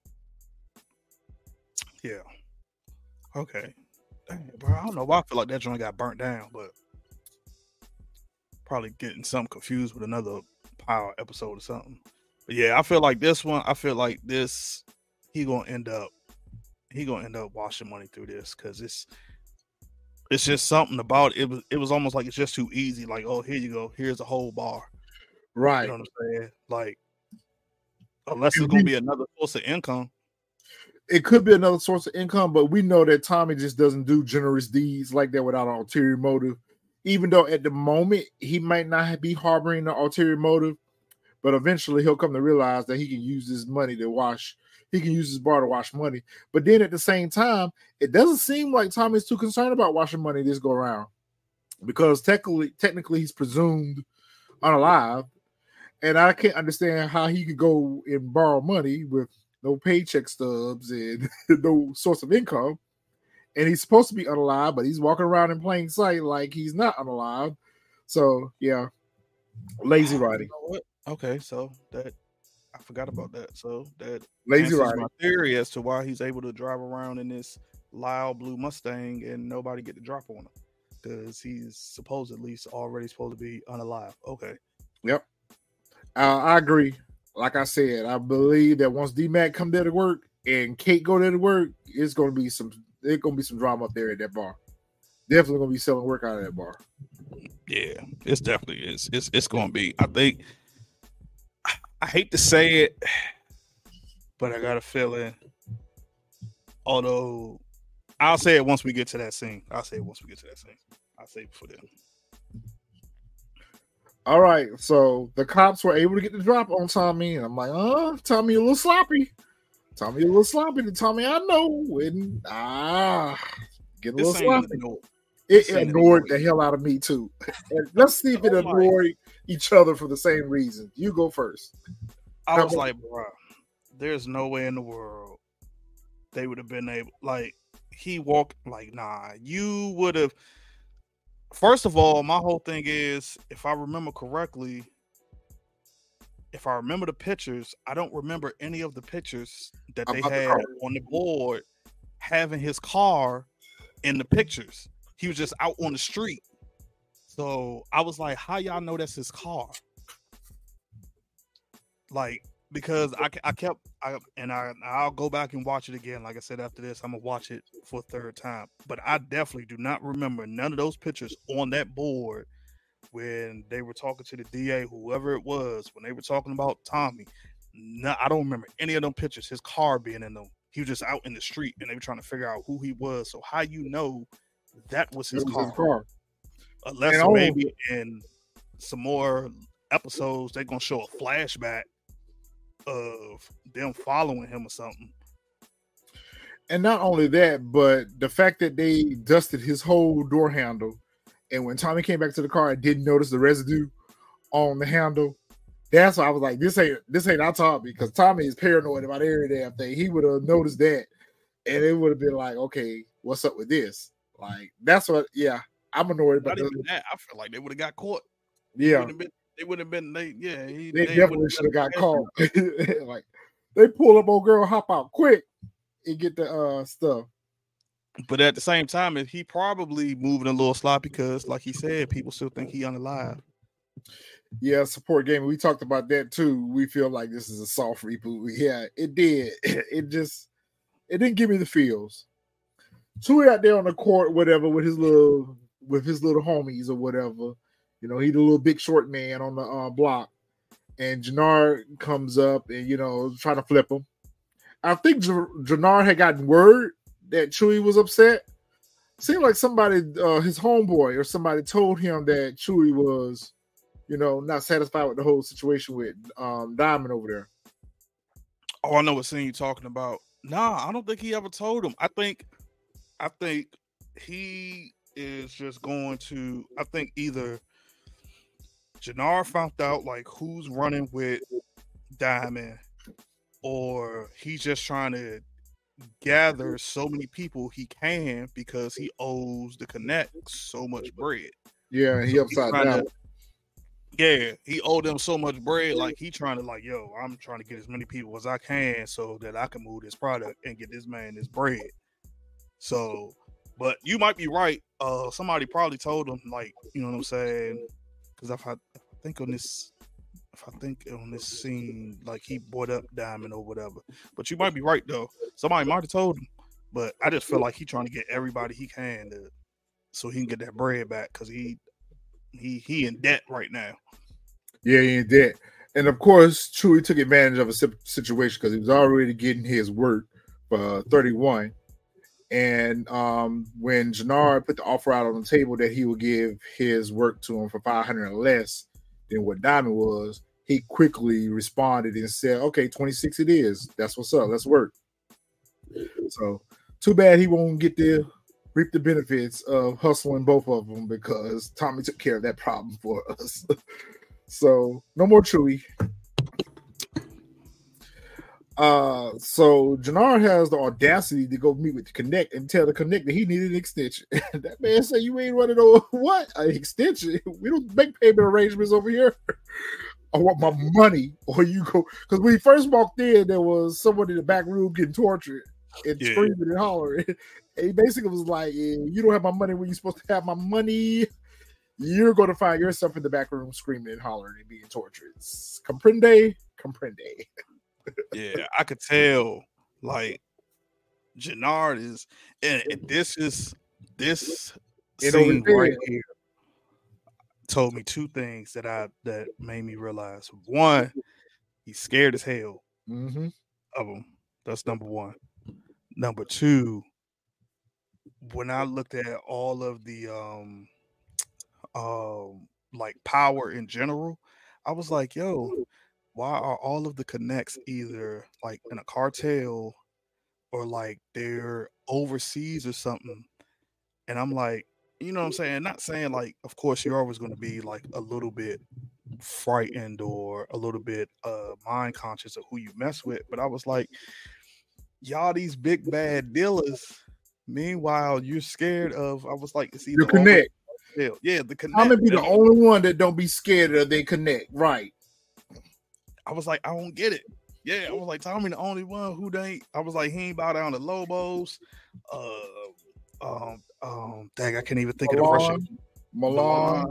Yeah. Okay. Dang, bro, I don't know why I feel like that joint got burnt down, but probably getting something confused with another Power episode or something. But yeah, I feel like this one, I feel like this, he gonna end up, he gonna end up washing money through this because it's it's just something about it. It was it was almost like it's just too easy. Like, oh, here you go, here's a whole bar. Right. You know what I'm saying? Like, unless it's gonna be another source of income. It could be another source of income, but we know that Tommy just doesn't do generous deeds like that without an ulterior motive. Even though at the moment he might not be harboring an ulterior motive, but eventually he'll come to realize that he can use his money to wash. He can use his bar to wash money. But then at the same time, it doesn't seem like Tommy's too concerned about washing money this go around, because technically, technically he's presumed unalive, and I can't understand how he could go and borrow money with no paycheck stubs and no source of income. And he's supposed to be unalive, but he's walking around in plain sight like he's not unalive. So, yeah, lazy writing. You know okay, so that I forgot about that. So that lazy writing. My theory as to why he's able to drive around in this loud blue Mustang and nobody get the drop on him, because he's supposedly already supposed to be unalive. Okay. Yep. Uh, I agree. Like I said, I believe that once D-Mac come there to work and Kate go there to work, it's going to be some there's going to be some drama up there at that bar. Definitely going to be selling work out of that bar. Yeah, it's definitely is. It's it's going to be. I think. I hate to say it, but I got a feeling. Although, I'll say it once we get to that scene. I'll say it once we get to that scene. I'll say it before then. All right, so the cops were able to get the drop on Tommy, and I'm like, oh, Tommy a little sloppy. Tommy a little sloppy. The Tommy I know, and ah, get a little sloppy. It annoyed the hell out of me too. And let's see if it oh annoyed each other for the same reason. You go first. I was like, bro, there's no way in the world they would have been able. Like, he walked like, nah. You would have. First of all, my whole thing is, if I remember correctly, if I remember the pictures, I don't remember any of the pictures that they had on the board having his car in the pictures. He was just out on the street. So I was like, how y'all know that's his car? Like, because I, I kept, I, and I, I'll go back and watch it again. Like I said, after this, I'm going to watch it for a third time. But I definitely do not remember none of those pictures on that board when they were talking to the D A, whoever it was, when they were talking about Tommy. No, I don't remember any of them pictures, his car being in them. He was just out in the street, and they were trying to figure out who he was. So how you know that was his, was car? his car? Unless and maybe in some more episodes, they're going to show a flashback of them following him or something. And not only that, but the fact that they dusted his whole door handle, and when Tommy came back to the car and didn't notice the residue on the handle, that's why I was like, this ain't this ain't our Tommy, because Tommy is paranoid about every damn thing. He would have noticed that, and it would have been like, okay, what's up with this? Like, that's what, yeah, I'm annoyed about that. I feel like they would have got caught. Yeah. They would have been, they, yeah. He, they, they definitely should have got caught. Like, they pull up, old girl, hop out quick and get the uh, stuff. But at the same time, he probably moving a little sloppy because, like he said, people still think he unalive. Yeah, support game. We talked about that too. We feel like this is a soft reboot. Yeah, it did. It just, it didn't give me the feels. Chewie out there on the court, whatever, with his little, with his little homies or whatever. You know, he the little big short man on the uh, block, and Jannard comes up and, you know, trying to flip him. I think J- Jannard had gotten word that Chewie was upset. Seemed like somebody, uh, his homeboy or somebody, told him that Chewie was, you know, not satisfied with the whole situation with um, Diamond over there. Oh, I know what scene you're talking about. Nah, I don't think he ever told him. I think, I think he is just going to. I think either Jannar found out like who's running with Diamond, or he's just trying to gather so many people he can because he owes the Connect so much bread. Yeah, he so upside down. To, yeah, he owed them so much bread. Like he trying to like, yo, I'm trying to get as many people as I can so that I can move this product and get this man this bread. So, but you might be right. Uh, somebody probably told him, like, you know what I'm saying? Because if I, if I think on this, if I think on this scene, like he bought up Diamond or whatever. But you might be right though. Somebody might have told him. But I just feel like he trying to get everybody he can to, so he can get that bread back because he, he, he in debt right now. Yeah, he in debt. And of course, Chewie took advantage of a situation because he was already getting his work for thirty-one. And um, when Jannar put the offer out on the table that he would give his work to him for five hundred or less than what Diamond was, he quickly responded and said, okay, twenty-six it is. That's what's up. Let's work. So too bad he won't get to reap the benefits of hustling both of them because Tommy took care of that problem for us. So no more Chewie. Uh, so Jannar has the audacity to go meet with the Connect and tell the Connect that he needed an extension. That man said, "You ain't running over what an extension? We don't make payment arrangements over here. I want my money, or you go." Because when he first walked in, there was someone in the back room getting tortured and yeah. screaming and hollering. And he basically was like, yeah, "You don't have my money when you're supposed to have my money. You're going to find yourself in the back room screaming and hollering and being tortured. Comprende? Comprende." Yeah, I could tell. Like Jannar is, and, and this is this it scene right here told me two things that I that made me realize. One, he's scared as hell mm-hmm. of him. That's number one. Number two, when I looked at all of the um um like power in general, I was like, yo, why are all of the Connects either like in a cartel or like they're overseas or something? And I'm like, you know what I'm saying? Not saying like, of course, you're always going to be like a little bit frightened or a little bit uh mind conscious of who you mess with. But I was like, y'all, these big bad dealers. Meanwhile, you're scared of. I was like, it's either the Connect. Yeah, the Connect. I'm gonna be the only one that don't be scared of they Connect, right? I was like, I don't get it. Yeah, I was like, Tommy the only one who ain't. I was like, he ain't bow down to Lobos. Uh, um, um, dang, I can't even think Milan, of the Russian. Milan.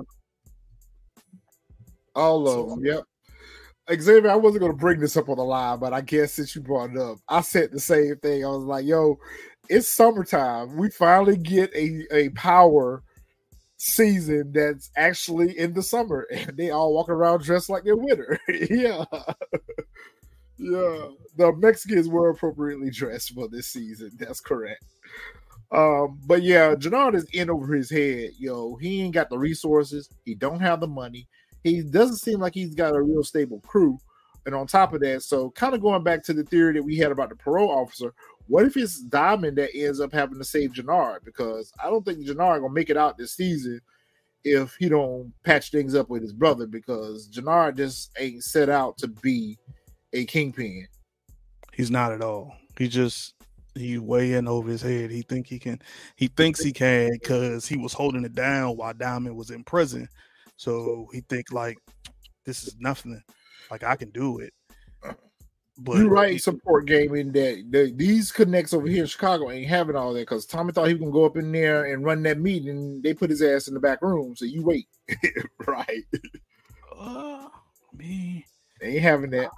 All of them, yep. Xavier, I wasn't going to bring this up on the live, but I guess since you brought it up, I said the same thing. I was like, yo, it's summertime. We finally get a, a power season that's actually in the summer, and they all walk around dressed like they're winter. Yeah. Yeah. The Mexicans were appropriately dressed for this season. That's correct. Um, but yeah, Jannar is in over his head. Yo, he ain't got the resources. He don't have the money. He doesn't seem like he's got a real stable crew. And on top of that, so kind of going back to the theory that we had about the parole officer, what if it's Diamond that ends up having to save Jannar? Because I don't think Jannar gonna make it out this season if he don't patch things up with his brother, because Jannar just ain't set out to be a kingpin. He's not at all. He just he way in over his head. He think he can. He thinks he can because he was holding it down while Diamond was in prison. So he think like this is nothing. Like I can do it. But you right, support gaming that the, these Connects over here in Chicago ain't having all that because Tommy thought he was gonna go up in there and run that meeting. They put his ass in the back room, so you wait. Right? Uh, me they ain't having that.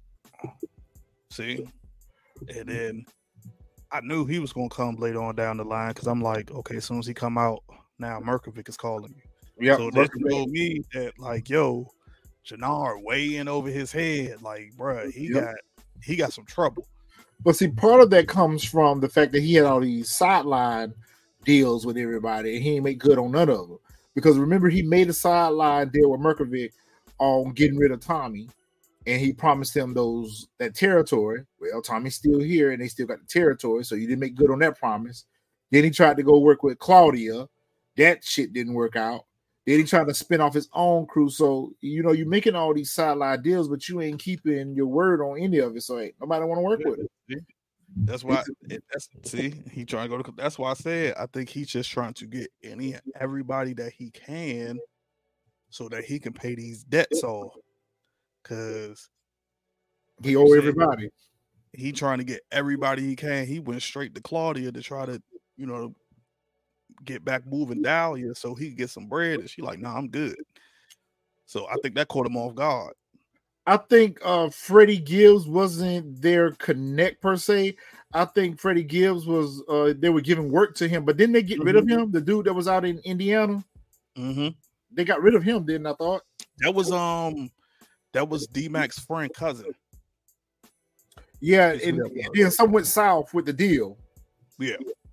See, and then I knew he was gonna come later on down the line because I'm like, okay, as soon as he come out, now Merkovic is calling me. Yeah, so that told me that like, yo, Jannar way in over his head. Like, bruh, he yep. got he got some trouble. But see, part of that comes from the fact that he had all these sideline deals with everybody, and he ain't make good on none of them. Because remember, he made a sideline deal with Merkovic on getting rid of Tommy, and he promised him those that territory. Well, Tommy's still here, and they still got the territory, so you didn't make good on that promise. Then he tried to go work with Claudia. That shit didn't work out. Then he tried to spin off his own crew. So, you know, you're making all these sideline deals, but you ain't keeping your word on any of it. So ain't nobody want to work with it. That's why it, that's see, he trying to go to that's why I said I think he's just trying to get any everybody that he can so that he can pay these debts off. Cause he owe everybody. He trying to get everybody he can. He went straight to Claudia to try to, you know, get back moving Dahlia so he could get some bread. And she like, nah, I'm good. So I think that caught him off guard. I think uh, Freddie Gibbs wasn't their connect per se. I think Freddie Gibbs was, uh, they were giving work to him, but didn't they get mm-hmm. rid of him? The dude that was out in Indiana? Mm-hmm. They got rid of him, didn't I thought? That was, um, that was D-Mac's friend cousin. Yeah, and, and then some went south with the deal. Yeah.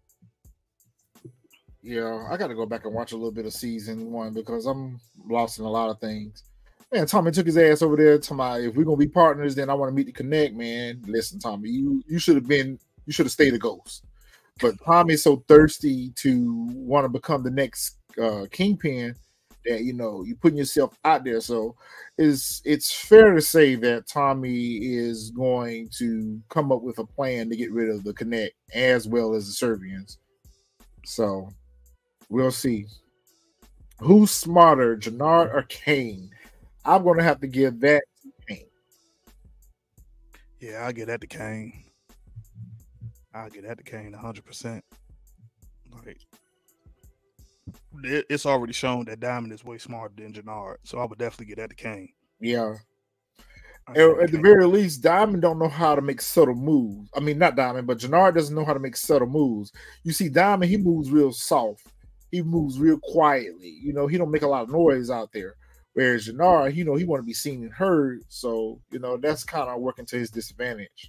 Yeah, I got to go back and watch a little bit of season one because I'm lost in a lot of things. Man, Tommy took his ass over there to my, if we're going to be partners, then I want to meet the Connect, man. Listen, Tommy, you you should have been, you should have stayed a ghost. But Tommy's so thirsty to want to become the next uh, Kingpin that, you know, you're putting yourself out there. So it's, it's fair to say that Tommy is going to come up with a plan to get rid of the Connect as well as the Serbians. So we'll see. Who's smarter, Jannard or Kane? I'm going to have to give that to Kane. Yeah, I'll give that to Kane. I'll give that to Kane one hundred percent. Like, it, it's already shown that Diamond is way smarter than Jannard, so I would definitely give that to Kane. Yeah. At, at the very least, Diamond don't know how to make subtle moves. I mean, not Diamond, but Jannard doesn't know how to make subtle moves. You see, Diamond, he moves real soft. He moves real quietly. You know, he don't make a lot of noise out there. Whereas Jannard, you know, he want to be seen and heard. So, you know, that's kind of working to his disadvantage.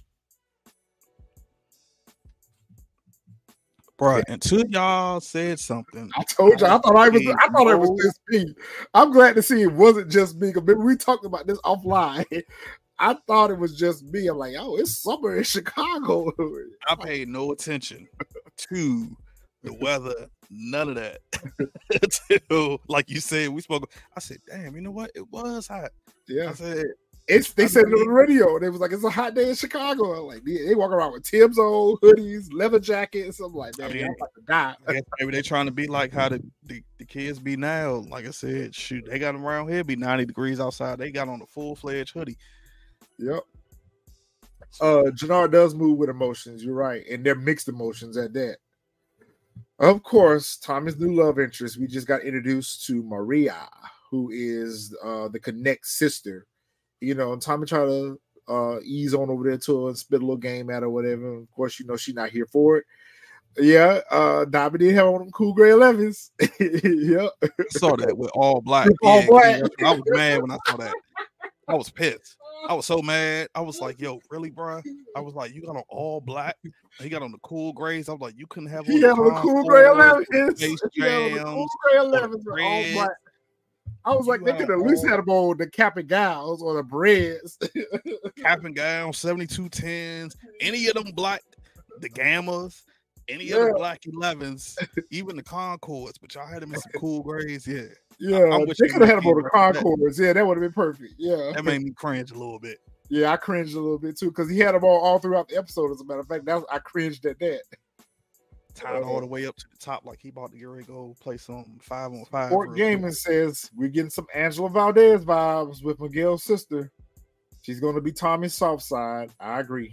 Bro, until y'all said something. I told you, I thought I was I thought it was just me. I'm glad to see it wasn't just me. Remember, we talked about this offline. I thought it was just me. I'm like, oh, it's summer in Chicago. I paid no attention to the weather, none of that. Until, like you said, we spoke. I said, damn, you know what? It was hot. Yeah. I said, it's they I said mean, it on the radio. They was like, it's a hot day in Chicago. I'm like, they, they walk around with Tim's on, hoodies, leather jackets, something like that. I mean, I'm about to die. I guess maybe they're trying to be like how the, the, the kids be now. Like I said, shoot, they got them around here, be ninety degrees outside. They got on a full-fledged hoodie. Yep. Uh, Jannard does move with emotions. You're right. And they're mixed emotions at that. Of course, Tommy's new love interest. We just got introduced to Maria, who is uh, the Connect sister. You know, and Tommy tried to uh, ease on over there to her and spit a little game at her or whatever. Of course, you know, she's not here for it. Yeah, uh, Diamond did have on them cool gray elevens. Yep. I saw that with all black. All yeah, black. I was mad when I saw that. I was pissed. I was so mad. I was like, yo, really, bro? I was like, you got on all black. He got on the cool grays. I was like, you couldn't have on he the, had on the cool gray elevens. He had on the cool gray elevens with all black. I was like, you they could at least had them on the cap and gowns or the breads. Cap and gown, seventy-two tens, any of them black, the Gammas, any yeah. of the black elevens, even the Concords, but y'all had them in some cool grays, yeah. Yeah, I, I they could have had them on the Concords. Yeah, that would have been perfect. Yeah. That made me cringe a little bit. Yeah, I cringed a little bit too, because he had them all, all throughout the episode, as a matter of fact. That was, I cringed at that. Tied all the way up to the top, like he about to get ready to go play some five on five. Fort Gaming says we're getting some Angela Valdez vibes with Miguel's sister. She's going to be Tommy's soft side. I agree.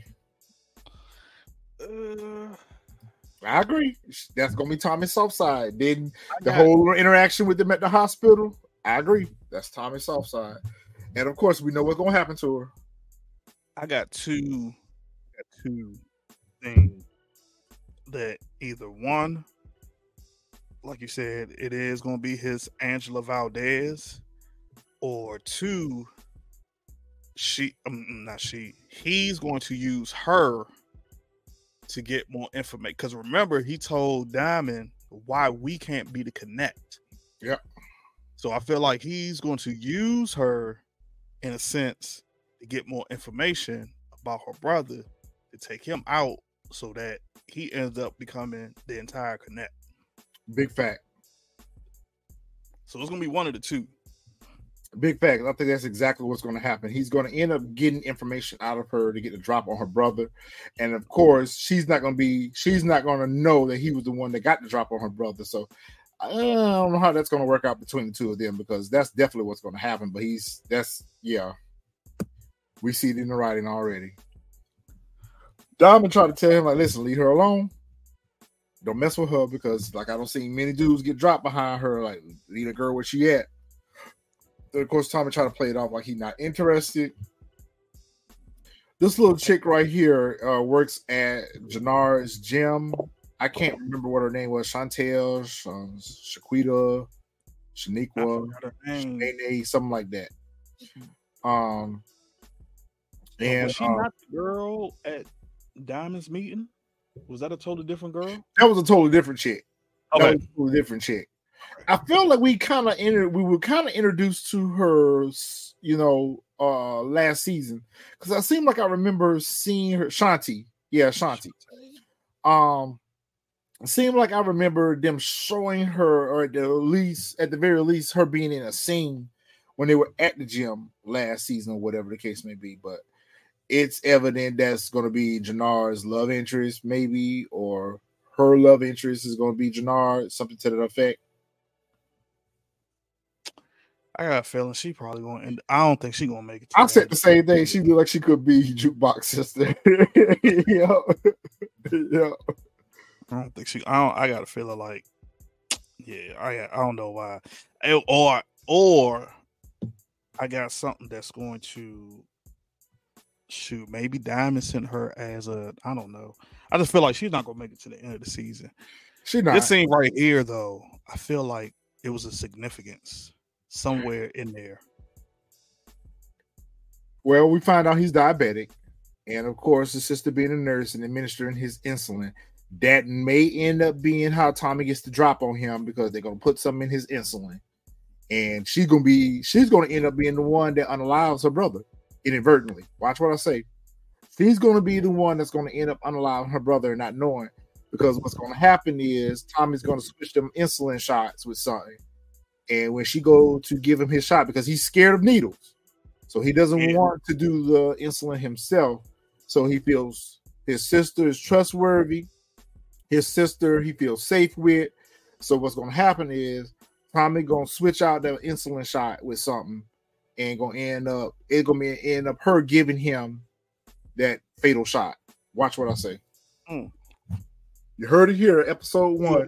Uh, I agree. That's going to be Tommy's soft side. Then the whole it. interaction with them at the hospital. I agree. That's Tommy's soft side. And of course, we know what's going to happen to her. I got two, got two things. That either one, like you said, it is going to be his Angela Valdez, or two, she, um, not she, he's going to use her to get more information. Because remember, he told Diamond why we can't be the Connect. Yep. So I feel like he's going to use her in a sense to get more information about her brother to take him out so that he ends up becoming the entire Connect. Big fact. So it's gonna be one of the two. Big fact. I think that's exactly what's going to happen. He's going to end up getting information out of her to get the drop on her brother, and of course, she's not going to be. She's not going to know that he was the one that got the drop on her brother. So I don't know how that's going to work out between the two of them, because that's definitely what's going to happen. But he's that's yeah, we see it in the writing already. Diamond tried to tell him, like, listen, leave her alone. Don't mess with her, because like I don't see many dudes get dropped behind her. Like, leave the girl where she at. Of course, Tommy tried to play it off like he's not interested. This little chick right here uh, works at Jannard's gym. I can't remember what her name was. Chantel, Sh- Shaquita, Shaniqua, Shanae, something like that. Um, and was she uh, not the girl at Diamond's meeting? Was that a totally different girl? That was a totally different chick. Okay. That was a totally different chick. I feel like we kind of entered, we were kind of introduced to her, you know, uh, last season, because I seem like I remember seeing her, Shanti, yeah, Shanti. Um, it seemed like I remember them showing her, or at the least, at the very least, her being in a scene when they were at the gym last season, or whatever the case may be. But it's evident that's going to be Jannard's love interest, maybe, or her love interest is going to be Jannard, something to that effect. I got a feeling she probably gonna end. I don't think she gonna make it. I said the same thing. She looked like she could be Jukebox sister. yeah, yeah. I don't think she. I don't. I got a feeling like, yeah. I I don't know why, or or I got something that's going to shoot. Maybe Diamond sent her as a. I don't know. I just feel like she's not gonna make it to the end of the season. She not. This scene right here, though, I feel like it was a significance somewhere in there. Well, we find out he's diabetic, and of course, his sister being a nurse and administering his insulin. That may end up being how Tommy gets the drop on him, because they're gonna put something in his insulin, and she's gonna be she's gonna end up being the one that unalives her brother inadvertently. Watch what I say. She's gonna be the one that's gonna end up unaliving her brother and not knowing, because what's gonna happen is Tommy's gonna switch them insulin shots with something. And when she go to give him his shot, because he's scared of needles, so he doesn't yeah. want to do the insulin himself. So he feels his sister is trustworthy. His sister he feels safe with. So what's going to happen is Tommy going to switch out that insulin shot with something, and going to end up it's going to end up her giving him that fatal shot. Watch what I say. Mm. You heard it here, episode one.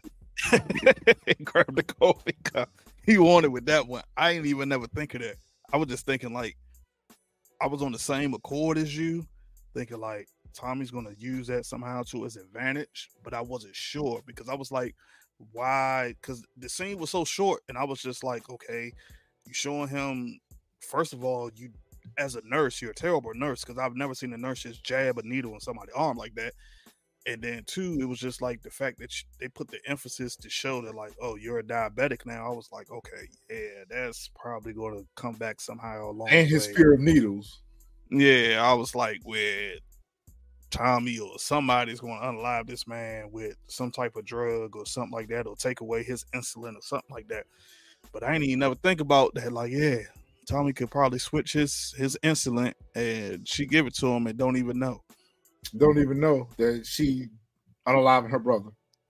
Grab the coffee cup. He wanted with that one. I ain't even never think of that. I was just thinking like I was on the same accord as you, thinking like Tommy's gonna use that somehow to his advantage, but I wasn't sure, because I was like, why? Because the scene was so short, and I was just like, okay, you showing him. First of all, you as a nurse, you're a terrible nurse, because I've never seen a nurse just jab a needle in somebody's arm like that. And then two, it was just like the fact that they put the emphasis to show that like, oh, you're a diabetic now. I was like, okay, yeah, that's probably going to come back somehow along. And his fear of needles. Yeah, I was like, with Tommy or somebody's going to unalive this man with some type of drug or something like that, or take away his insulin or something like that. But I ain't even never think about that. Like, yeah, Tommy could probably switch his his insulin and she give it to him and don't even know. Don't even know that she unaliving her brother.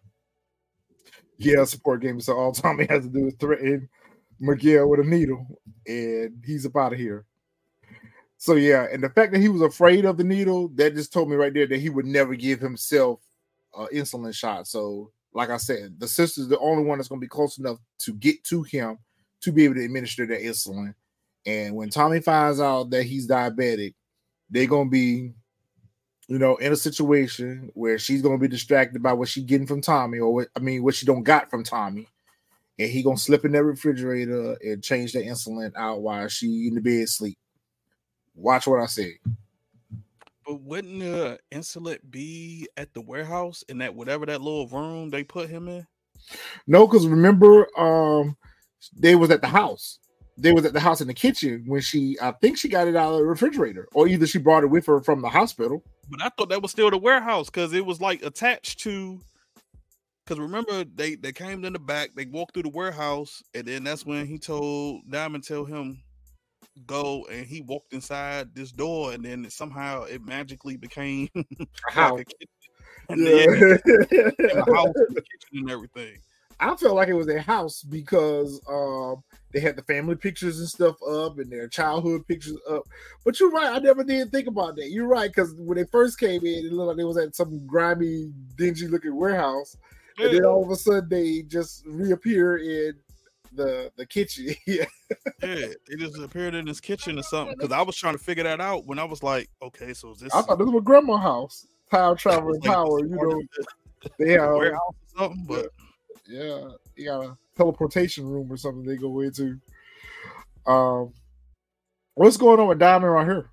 Yeah, support game. So all Tommy has to do is threaten Miguel with a needle, and he's up out of here. So yeah, and the fact that he was afraid of the needle, that just told me right there that he would never give himself an insulin shot. So, like I said, the sister's the only one that's going to be close enough to get to him to be able to administer that insulin. And when Tommy finds out that he's diabetic, they're going to be, you know, in a situation where she's going to be distracted by what she's getting from Tommy, or what, I mean, what she don't got from Tommy. And he going to slip in that refrigerator and change the insulin out while she in the bed sleep. Watch what I say. But wouldn't the insulin be at the warehouse in that whatever that little room they put him in? No, because remember, um, they was at the house. they was at the house in the kitchen when she, I think she got it out of the refrigerator, or either she brought it with her from the hospital. But I thought that was still the warehouse because it was like attached to. Because remember, they they came in the back, they walked through the warehouse, and then that's when he told Diamond, tell him go, and he walked inside this door, and then somehow it magically became a house. Like a kitchen. And yeah. then, a house and the kitchen and everything. I felt like it was their house because um, they had the family pictures and stuff up and their childhood pictures up. But you're right. I never did think about that. You're right. Because when they first came in, it looked like they was at some grimy, dingy looking warehouse. Yeah. And then all of a sudden they just reappear in the, the kitchen. yeah. yeah. They just appeared in this kitchen or something. Because I was trying to figure that out when I was like, okay, so is this. I thought this was grandma's house. Power travel and like, power. You know, the, they have a warehouse or something, but. Yeah, you got a teleportation room or something they go into. Um, what's going on with Diamond right here?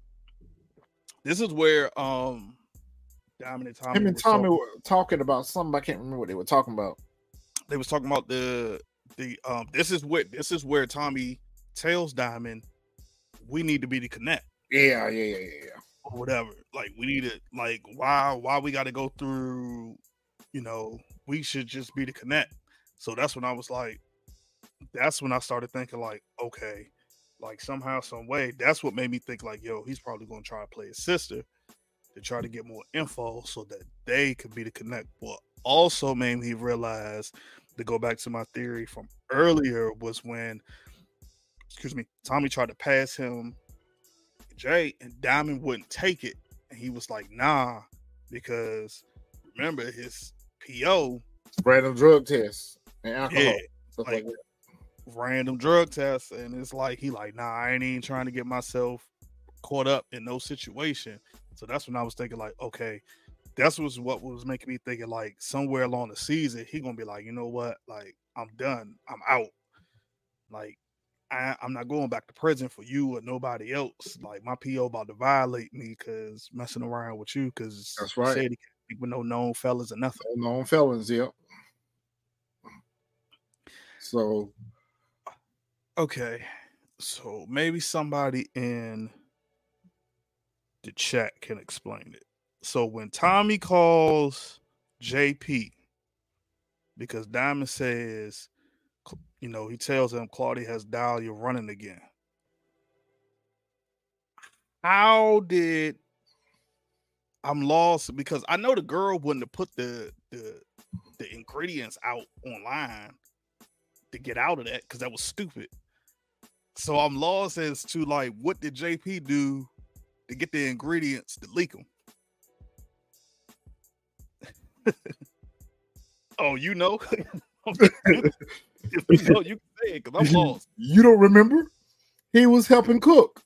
This is where um, Diamond and Tommy. Him and Tommy talking. were talking about something. I can't remember what they were talking about. They was talking about the the um. This is what this is where Tommy tells Diamond, we need to be the connect. Yeah, yeah, yeah, yeah. Or whatever. Like we need it. Like why why we got to go through, you know. We should just be the connect. So that's when I was like, that's when I started thinking like, okay, like somehow, some way, that's what made me think like, yo, he's probably going to try to play his sister to try to get more info so that they could be the connect. What also made me realize, to go back to my theory from earlier, was when, excuse me, Tommy tried to pass him Jay and Diamond wouldn't take it. And he was like, nah, because remember his P O random drug tests and alcohol, yeah, stuff like, like that. Random drug tests, and it's like he like, nah, I ain't even trying to get myself caught up in no situation. So that's when I was thinking like, okay, that's was what was making me thinking like somewhere along the season he gonna be like, you know what, like I'm done, I'm out, like I, I'm not going back to prison for you or nobody else. Like my P O about to violate me because messing around with you because that's right. Said he with no known fellas or nothing. No known felons, yep. So, okay, so maybe somebody in the chat can explain it. So when Tommy calls J P, because Diamond says, you know, he tells him Claudia has dialed, you're running again. How did I'm lost? Because I know the girl wouldn't have put the the the ingredients out online to get out of that because that was stupid. So I'm lost as to like, what did J P do to get the ingredients to leak them? Oh, you know? If you know, you can say it because I'm lost. You don't remember? He was helping cook.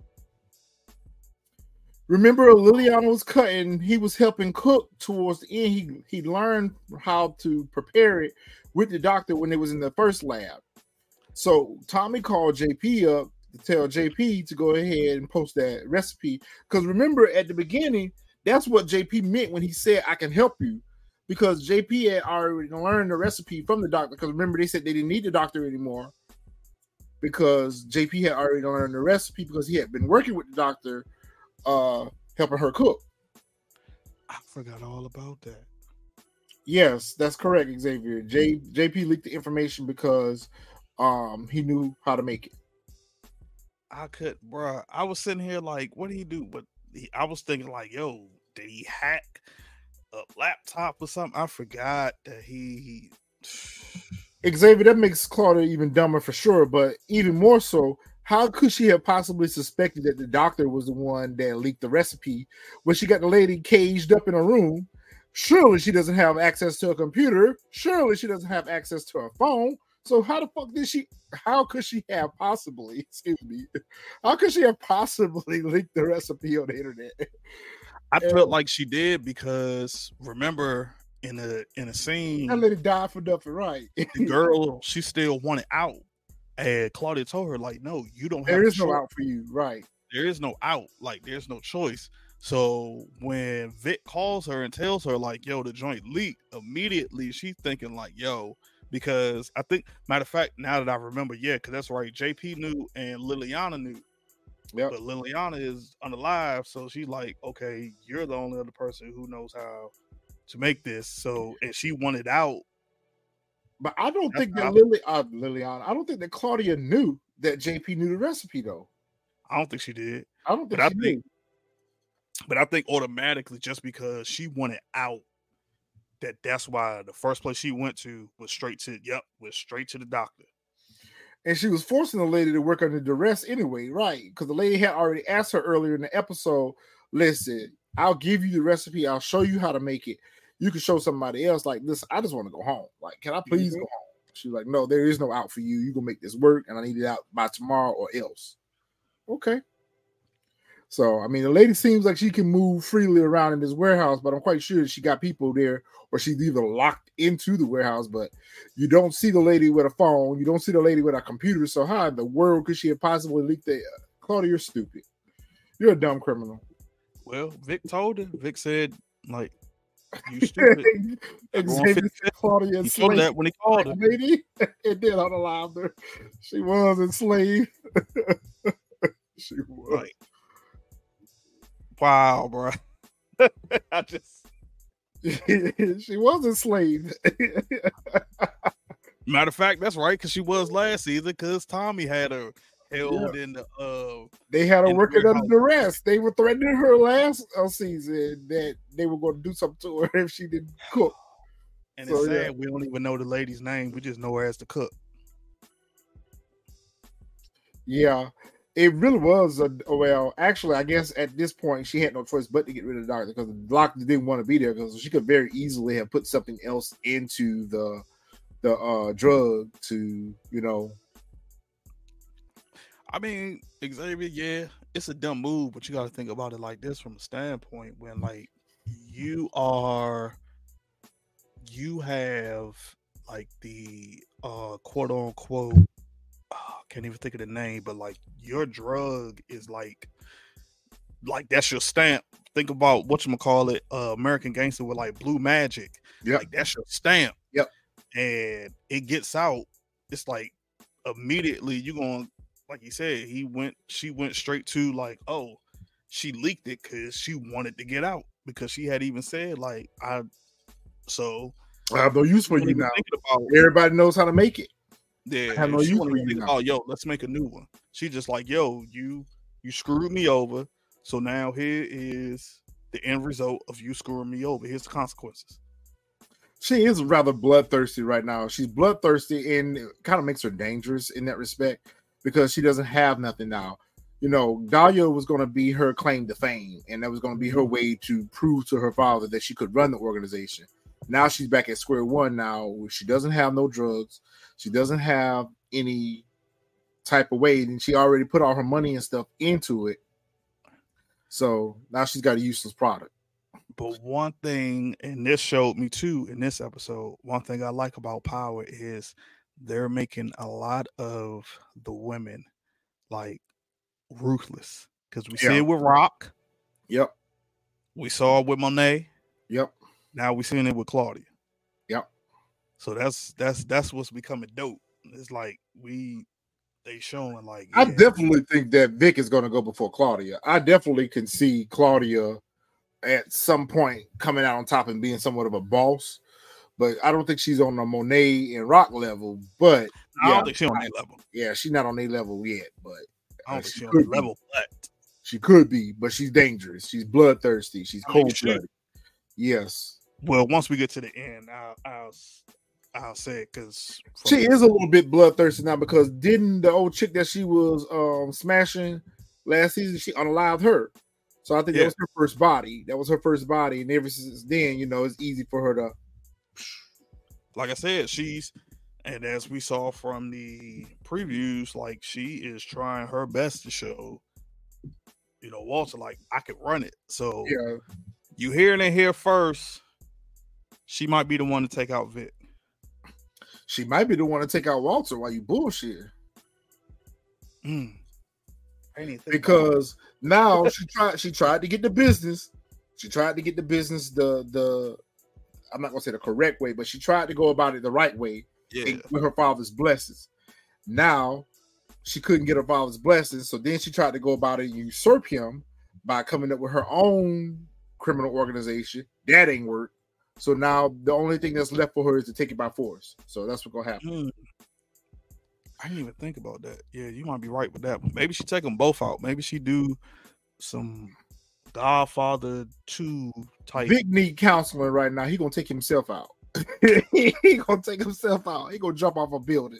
Remember, Liliana was cutting. He was helping cook towards the end. He he learned how to prepare it with the doctor when it was in the first lab. So Tommy called J P up to tell J P to go ahead and post that recipe. Because remember, at the beginning, that's what J P meant when he said, I can help you. Because J P had already learned the recipe from the doctor. Because remember, they said they didn't need the doctor anymore. Because J P had already learned the recipe because he had been working with the doctor, uh, helping her cook. I forgot all about that. Yes, that's correct, Xavier. J, JP leaked the information because um, he knew how to make it. I could, bro. I was sitting here like, what did he do? But he, I was thinking like, yo, did he hack a laptop or something? I forgot that he... Xavier, that makes Claudia even dumber for sure, but even more so, how could she have possibly suspected that the doctor was the one that leaked the recipe when she got the lady caged up in a room? Surely she doesn't have access to a computer. Surely she doesn't have access to a phone. So how the fuck did she, how could she have possibly, excuse me, how could she have possibly leaked the recipe on the internet? I and, felt like she did because remember in a in a scene, that lady died for nothing, right? The girl, she still wanted out. And Claudia told her, like, no, you don't have There is no out for you, right? There is no out. Like, there's no choice. So when Vic calls her and tells her, like, yo, the joint leaked, immediately she's thinking, like, yo, because I think, matter of fact, now that I remember, yeah, because that's right. J P knew and Liliana knew. Yep. But Liliana is unalive, so she's like, okay, you're the only other person who knows how to make this. So, and she wanted out. But I don't that's think that Lily, uh, Liliana, I don't think that Claudia knew that J P knew the recipe, though. I don't think she did. I don't think but she I think, did. But I think automatically, just because she wanted out, that that's why the first place she went to was straight to, yep, was straight to the doctor. And she was forcing the lady to work under duress anyway, right? Because the lady had already asked her earlier in the episode, listen, I'll give you the recipe. I'll show you how to make it. You can show somebody else. Like, listen, I just want to go home. Like, can I please mm-hmm. go home? She's like, no, there is no out for you. You're going to make this work, and I need it out by tomorrow or else. Okay. So, I mean, the lady seems like she can move freely around in this warehouse, but I'm quite sure she got people there, or she's either locked into the warehouse, but you don't see the lady with a phone. You don't see the lady with a computer. So how in the world could she have possibly leaked the uh, Claudia, you're stupid. You're a dumb criminal. Well, Vic told her. Vic said, like, you stupid. Xavier Claudia he told her that when he called her. Lady, it did unalive her. She was enslaved. She was. Like, wow, bro. I just. She was enslaved. Matter of fact, that's right, because she was last season, because Tommy had her held yeah. in the uh they had her working under duress. They were threatening her last uh, season that they were going to do something to her if she didn't cook. And so, it's sad yeah. we don't even know the lady's name. We just know her as the cook. Yeah. It really was a well. Actually, I guess at this point she had no choice but to get rid of the doctor, because the doctor didn't want to be there, because she could very easily have put something else into the the uh, drug to, you know. I mean, Xavier, yeah, it's a dumb move, but you got to think about it like this from a standpoint when, like, you are, you have like the uh, quote unquote. Oh, can't even think of the name, but like your drug is like, like that's your stamp. Think about whatchamacallit, uh, American Gangster with like Blue Magic. Yeah, like that's your stamp. Yep. And it gets out. It's like immediately you're going, like you said, he went, she went straight to like, oh, she leaked it because she wanted to get out, because she had even said like, I, so I have no use for you now. About, Everybody knows how to make it. Yeah, I have no use for you now. Oh, yo, let's make a new one. She just like, yo, you you screwed me over, so now here is the end result of you screwing me over. Here's the consequences. She is rather bloodthirsty right now. She's bloodthirsty, and it kind of makes her dangerous in that respect, because she doesn't have nothing now. You know, Dahlia was going to be her claim to fame, and that was going to be her way to prove to her father that she could run the organization. Now she's back at square one now. She doesn't have no drugs. She doesn't have any type of way, and she already put all her money and stuff into it. So now she's got a useless product. But one thing, and this showed me too in this episode, one thing I like about Power is they're making a lot of the women like ruthless. Because we yeah. see it with Rock. Yep. We saw it with Monet. Yep. Now we're seeing it with Claudia. Yep. So that's that's that's what's becoming dope. It's like we they showing like yeah. I definitely think that Vic is going to go before Claudia. I definitely can see Claudia at some point coming out on top and being somewhat of a boss, but I don't think she's on the Monet and Rock level. But I yeah, don't think she's on that level. Yeah, she's not on their level yet, but I don't uh, think she's on that level. But she could be, but she's dangerous. She's bloodthirsty. She's cold-blooded. Yes. Well, once we get to the end, I'll I'll, I'll say it, because she is a little bit bloodthirsty now, because didn't the old chick that she was um smashing last season, she unalived her. So I think yeah. that was her first body. That was her first body, and ever since then, you know, it's easy for her to. Like I said, she's, and as we saw from the previews, like she is trying her best to show, you know, Walter, like I could run it. So yeah. You hearing it here first. She might be the one to take out Vic. She might be the one to take out Walter while you bullshit. Mm. Because now she tried. She tried to get the business. She tried to get the business the the. I'm not gonna say the correct way, but she tried to go about it the right way. yeah. with her father's blessings. Now she couldn't get her father's blessings, so then she tried to go about it and usurp him by coming up with her own criminal organization. That ain't work. So now the only thing that's left for her is to take it by force. So that's what's gonna happen. Mm. I didn't even think about that. Yeah, you might be right with that one. Maybe she take them both out. Maybe she do some Godfather two type. Vic need counseling right now. He gonna take himself out. He gonna take himself out. He gonna jump off a building.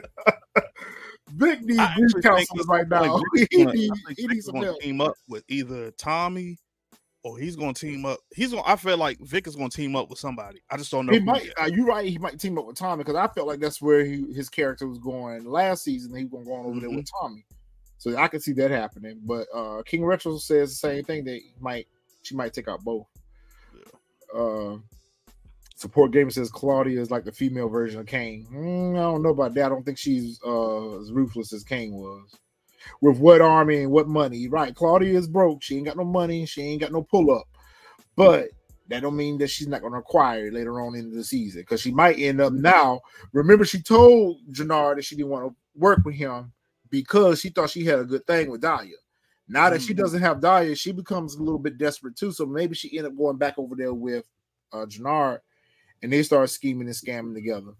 Vic needs grief counseling right now. Like he gonna, needs, he needs some gonna help. Team up with either Tommy, or he's gonna team up. He's gonna. I feel like Vic is gonna team up with somebody. I just don't know. He might. Uh, you're right. He might team up with Tommy because I felt like that's where he, his character was going last season. He was going to go on over mm-hmm. there with Tommy, so I can see that happening. But uh, King Retro says the same thing, that he might she might take out both. Yeah. Uh, Support Gamer says Claudia is like the female version of Kane. Mm, I don't know about that. I don't think she's uh, as ruthless as Kane was. With what army and what money? Right. Claudia is broke. She ain't got no money. She ain't got no pull up. But that don't mean that she's not going to acquire it later on in the season, because she might end up now. Remember, she told Jannar that she didn't want to work with him because she thought she had a good thing with Dahlia. Now that mm-hmm. she doesn't have Dahlia, she becomes a little bit desperate too. So maybe she ended up going back over there with uh, Jannar, and they start scheming and scamming together.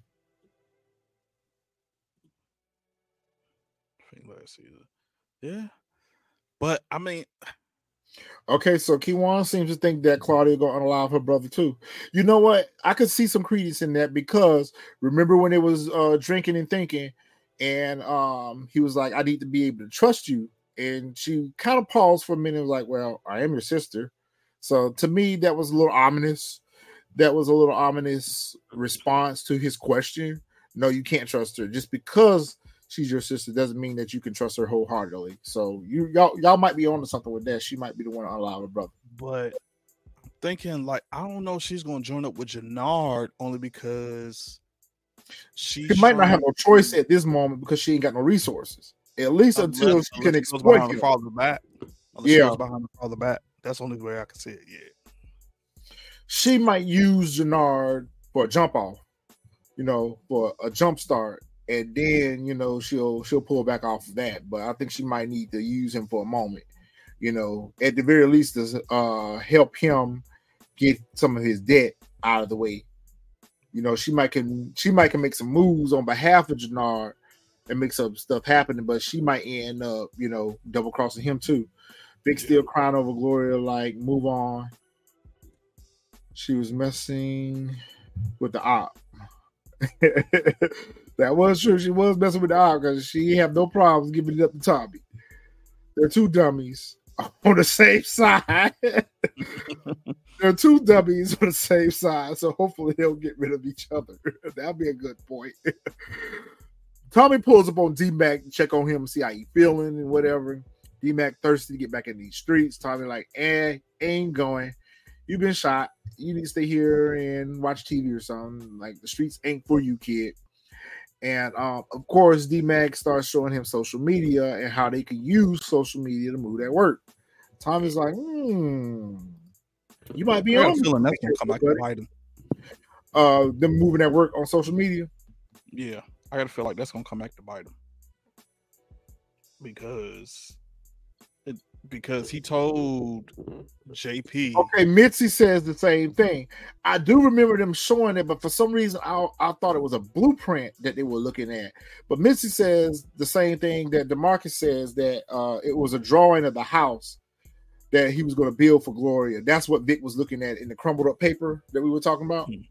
Yeah. But, I mean... Okay, so Kiwan seems to think that Claudia gonna unalive her brother too. You know what? I could see some credence in that, because remember when it was uh, drinking and thinking, and um, he was like, I need to be able to trust you. And she kind of paused for a minute and was like, well, I am your sister. So to me, that was a little ominous. That was a little ominous response to his question. No, you can't trust her. Just because she's your sister doesn't mean that you can trust her wholeheartedly. So you y'all y'all might be on to something with that. She might be the one to unalive her brother. But I'm thinking, like, I don't know if she's gonna join up with Jannar only because she might not have no choice at this moment because she ain't got no resources. At least unless, until she can exploit him. Father back. Unless yeah, behind the father back. That's the only way I can see it. Yeah. She might use Jannar for a jump off, you know, for a jump start, and then, you know, she'll she'll pull back off of that. But I think she might need to use him for a moment, you know, at the very least to uh, help him get some of his debt out of the way. You know, she might can she might can make some moves on behalf of Jannar and make some stuff happen, but she might end up, you know, double crossing him too. Big still crying over Gloria, like, move on. She was messing with the op. That was true. She was messing with the op because she have no problems giving it up to Tommy. They're two dummies on the same side. They're two dummies on the same side, so hopefully they'll get rid of each other. That'll be a good point. Tommy pulls up on D-Mac to check on him, see how he feeling and whatever. D-Mac thirsty to get back in these streets. Tommy like, eh, ain't going. You've been shot. You need to stay here and watch T V or something. Like, the streets ain't for you, kid. And um, of course, D-Mac starts showing him social media and how they can use social media to move that work. Tommy's like, hmm, you might be on. Feeling that's gonna come back and bite him. Uh, them moving that work on social media. Yeah, I gotta feel like that's gonna come back to bite him because. Because he told J P. Okay, Mitzi says the same thing. I do remember them showing it, but for some reason I, I thought it was a blueprint that they were looking at. But Mitzi says the same thing that DeMarcus says, that uh, it was a drawing of the house that he was going to build for Gloria. That's what Vic was looking at in the crumbled up paper that we were talking about. Hmm.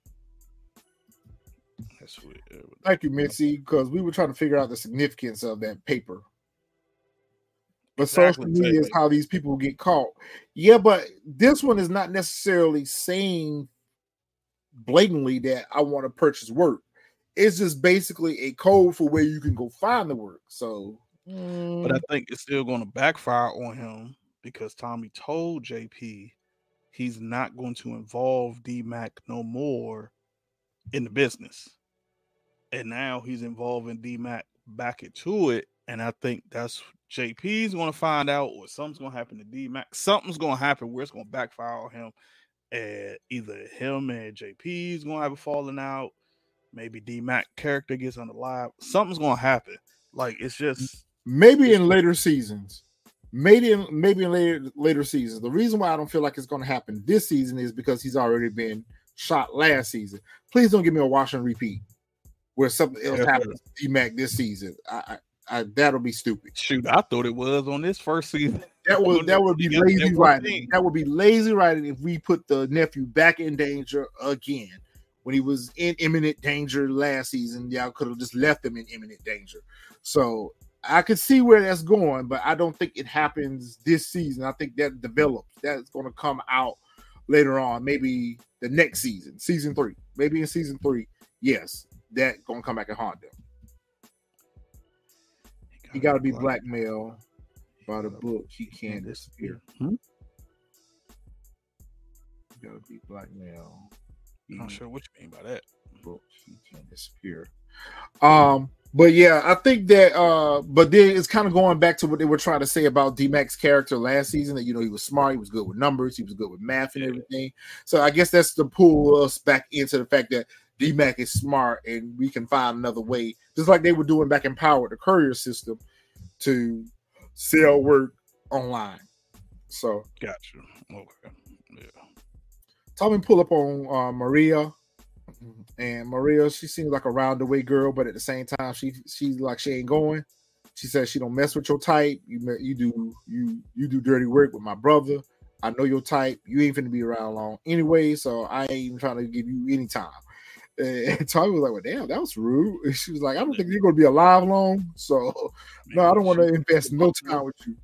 That's weird. Thank you, Mitzi, because we were trying to figure out the significance of that paper. But exactly. Social media is how these people get caught. Yeah, but this one is not necessarily saying blatantly that I want to purchase work. It's just basically a code for where you can go find the work. So, mm. But I think it's still going to backfire on him because Tommy told J P he's not going to involve D-Mac no more in the business. And now he's involving D-Mac back into it. And I think that's J P's going to find out, or something's going to happen to D-Mac. Something's going to happen where it's going to backfire on him. And either him and J P's going to have a falling out. maybe D-Mac character gets unalive. Something's gonna happen. Like it's just maybe it's in later seasons. Maybe in maybe in later later seasons. The reason why I don't feel like it's gonna happen this season is because he's already been shot last season. Please don't give me a wash and repeat where something else Yeah. happens to D-Mac this season. I, I, I that'll be stupid. Shoot, I thought it was on this first season. That would that would be You got lazy that writing. thing. That would be lazy writing if we put the nephew back in danger again. When he was in imminent danger last season, y'all could have just left him in imminent danger. So I could see where that's going, but I don't think it happens this season. I think that develops. That's going to come out later on, maybe the next season, season three. Maybe in season three, yes, that going to come back and haunt them. He got to be blackmailed by the book. He can't disappear. Hmm? He got to be blackmailed. I'm not sure what you mean by that. Book. He can't disappear. Um, but yeah, I think that. Uh, but then it's kind of going back to what they were trying to say about D-Mac's character last season. That you know he was smart, he was good with numbers, he was good with math and everything. So I guess that's to pull us back into the fact that D-Mac is smart and we can find another way, just like they were doing back in Power, the courier system, to sell work online. So Gotcha. Okay. Yeah. Tommy pull up on uh, Maria, and Maria, she seems like a round-the-way girl, but at the same time, she she's like she ain't going. She says she don't mess with your type. You you do you you do dirty work with my brother. I know your type. You ain't finna be around long anyway, so I ain't even trying to give you any time. And Tommy was like, "Well, damn, that was rude." And she was like, "I don't think you're gonna be alive long, so no, I don't want to invest no time with you."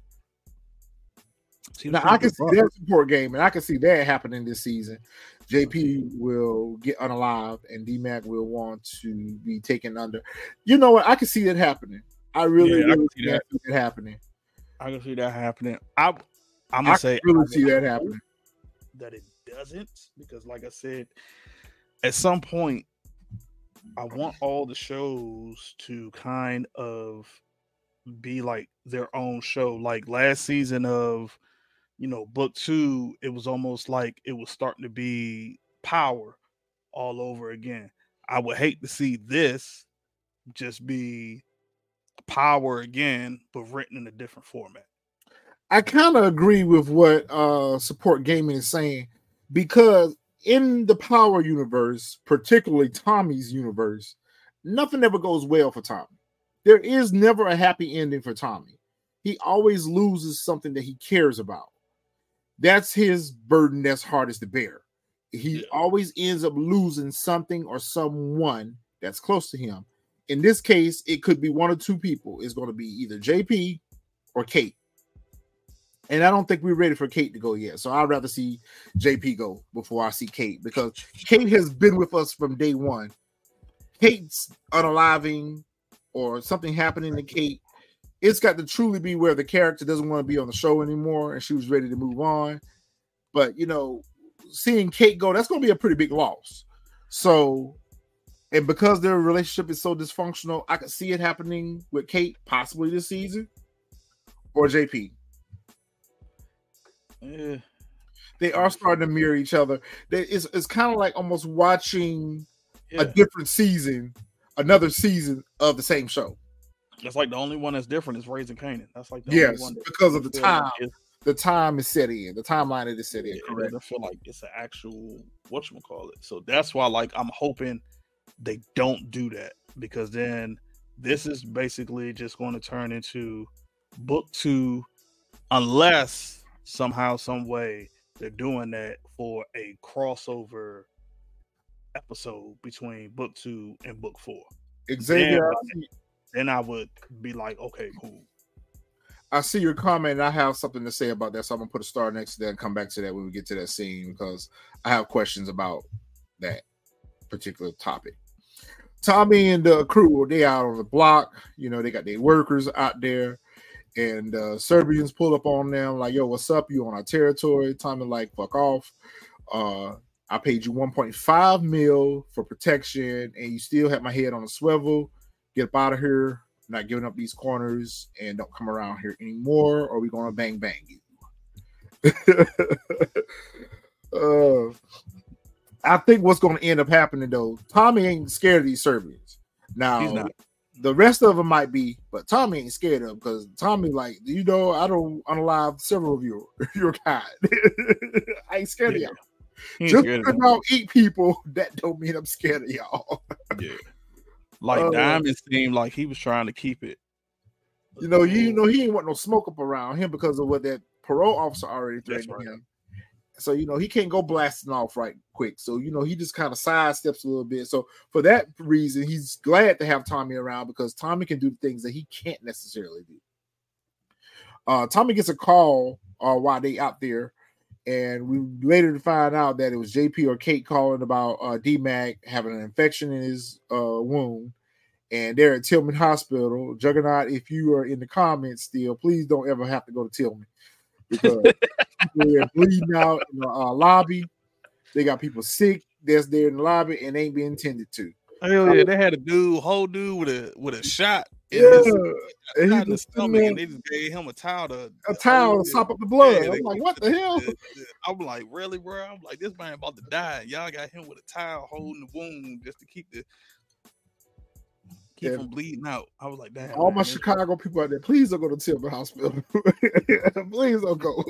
Now I can see that support game, and I can see that happening this season. J P will get unalive, and D-Mac will want to be taken under. You know what? I can see that happening. I really, Yeah, I really can see can that. see that happening. I can see that happening. I I'm gonna I say can really I see that hope happening. that it doesn't, because like I said, at some point I want all the shows to kind of be like their own show. Like last season of, you know, book two, it was almost like it was starting to be Power all over again. I would hate to see this just be Power again, but written in a different format. I kind of agree with what uh, Support Gaming is saying, because in the Power universe, particularly Tommy's universe, nothing ever goes well for Tommy. There is never a happy ending for Tommy. He always loses something that he cares about. That's his burden that's hardest to bear. He Yeah. always ends up losing something or someone that's close to him. In this case, it could be one or two people. It's going to be either J P or Kate. And I don't think we're ready for Kate to go yet. So I'd rather see J P go before I see Kate, because Kate has been with us from day one. Kate's unaliving or something happening to Kate, it's got to truly be where the character doesn't want to be on the show anymore and she was ready to move on. But, you know, seeing Kate go, that's going to be a pretty big loss. So, and because their relationship is so dysfunctional, I could see it happening with Kate possibly this season or J P. Yeah. They are starting to mirror each other. They, it's it's kind of like almost watching Yeah. a different season, another season of the same show. It's like the only one that's different is Raising Kanan. That's like the Yes, only one that because of the feel like time. it's- The time is set in. The timeline is set in. Yeah, it Correct. doesn't feel like it's an actual whatchamacallit. So that's why, like, I'm hoping they don't do that, because then this is basically just going to turn into book two, unless somehow, some way they're doing that for a crossover episode between book two and book four. Xavier, Then, then I would be like, okay, cool. I see your comment, and I have something to say about that. So I'm gonna put a star next to that and come back to that when we get to that scene, because I have questions about that particular topic. Tommy and the crew, they out on the block. You know, they got their workers out there, and uh, Serbians pull up on them like, "Yo, what's up? You on our territory?" Tommy like, "Fuck off. Uh, I paid you one point five mil for protection, and you still have my head on a swivel. Get up out of here. Not giving up these corners, and don't come around here anymore, or we're gonna bang bang you." uh, I think what's going to end up happening though, Tommy ain't scared of these Serbians. Now, He's not. The rest of them might be, but Tommy ain't scared of them because Tommy, like, you know, I don't unalive several of your your kind. I ain't scared yeah. of y'all. Just because y'all eat people, that don't mean I'm scared of y'all. Yeah. Like uh, Diamond seemed like he was trying to keep it. You know, you, you know, he ain't want no smoke up around him because of what that parole officer already threatened right. him. So, you know, he can't go blasting off right quick. So, you know, he just kind of sidesteps a little bit. So, for that reason, he's glad to have Tommy around because Tommy can do things that he can't necessarily do. Uh, Tommy gets a call uh, while they out there, and we later find out that it was J P or Kate calling about uh, D-Mac having an infection in his uh, wound, and they're at Tillman Hospital. Juggernaut, if you are in the comments still, please don't ever have to go to Tillman because people are bleeding out in the uh, lobby. They got people sick that's there in the lobby and ain't being tended to. Hell yeah, they had a dude, whole dude with a with a shot in yeah. his, and, in the stomach, and they just gave him a towel to a towel to sop up the blood. Yeah, I'm like, what the hell? I'm like, really, bro? I'm like, this man about to die. Y'all got him with a towel holding the wound just to keep the keep yeah. from bleeding out. I was like, damn. All man, my Chicago people out there, please don't go to Tillman Hospital. Please don't go.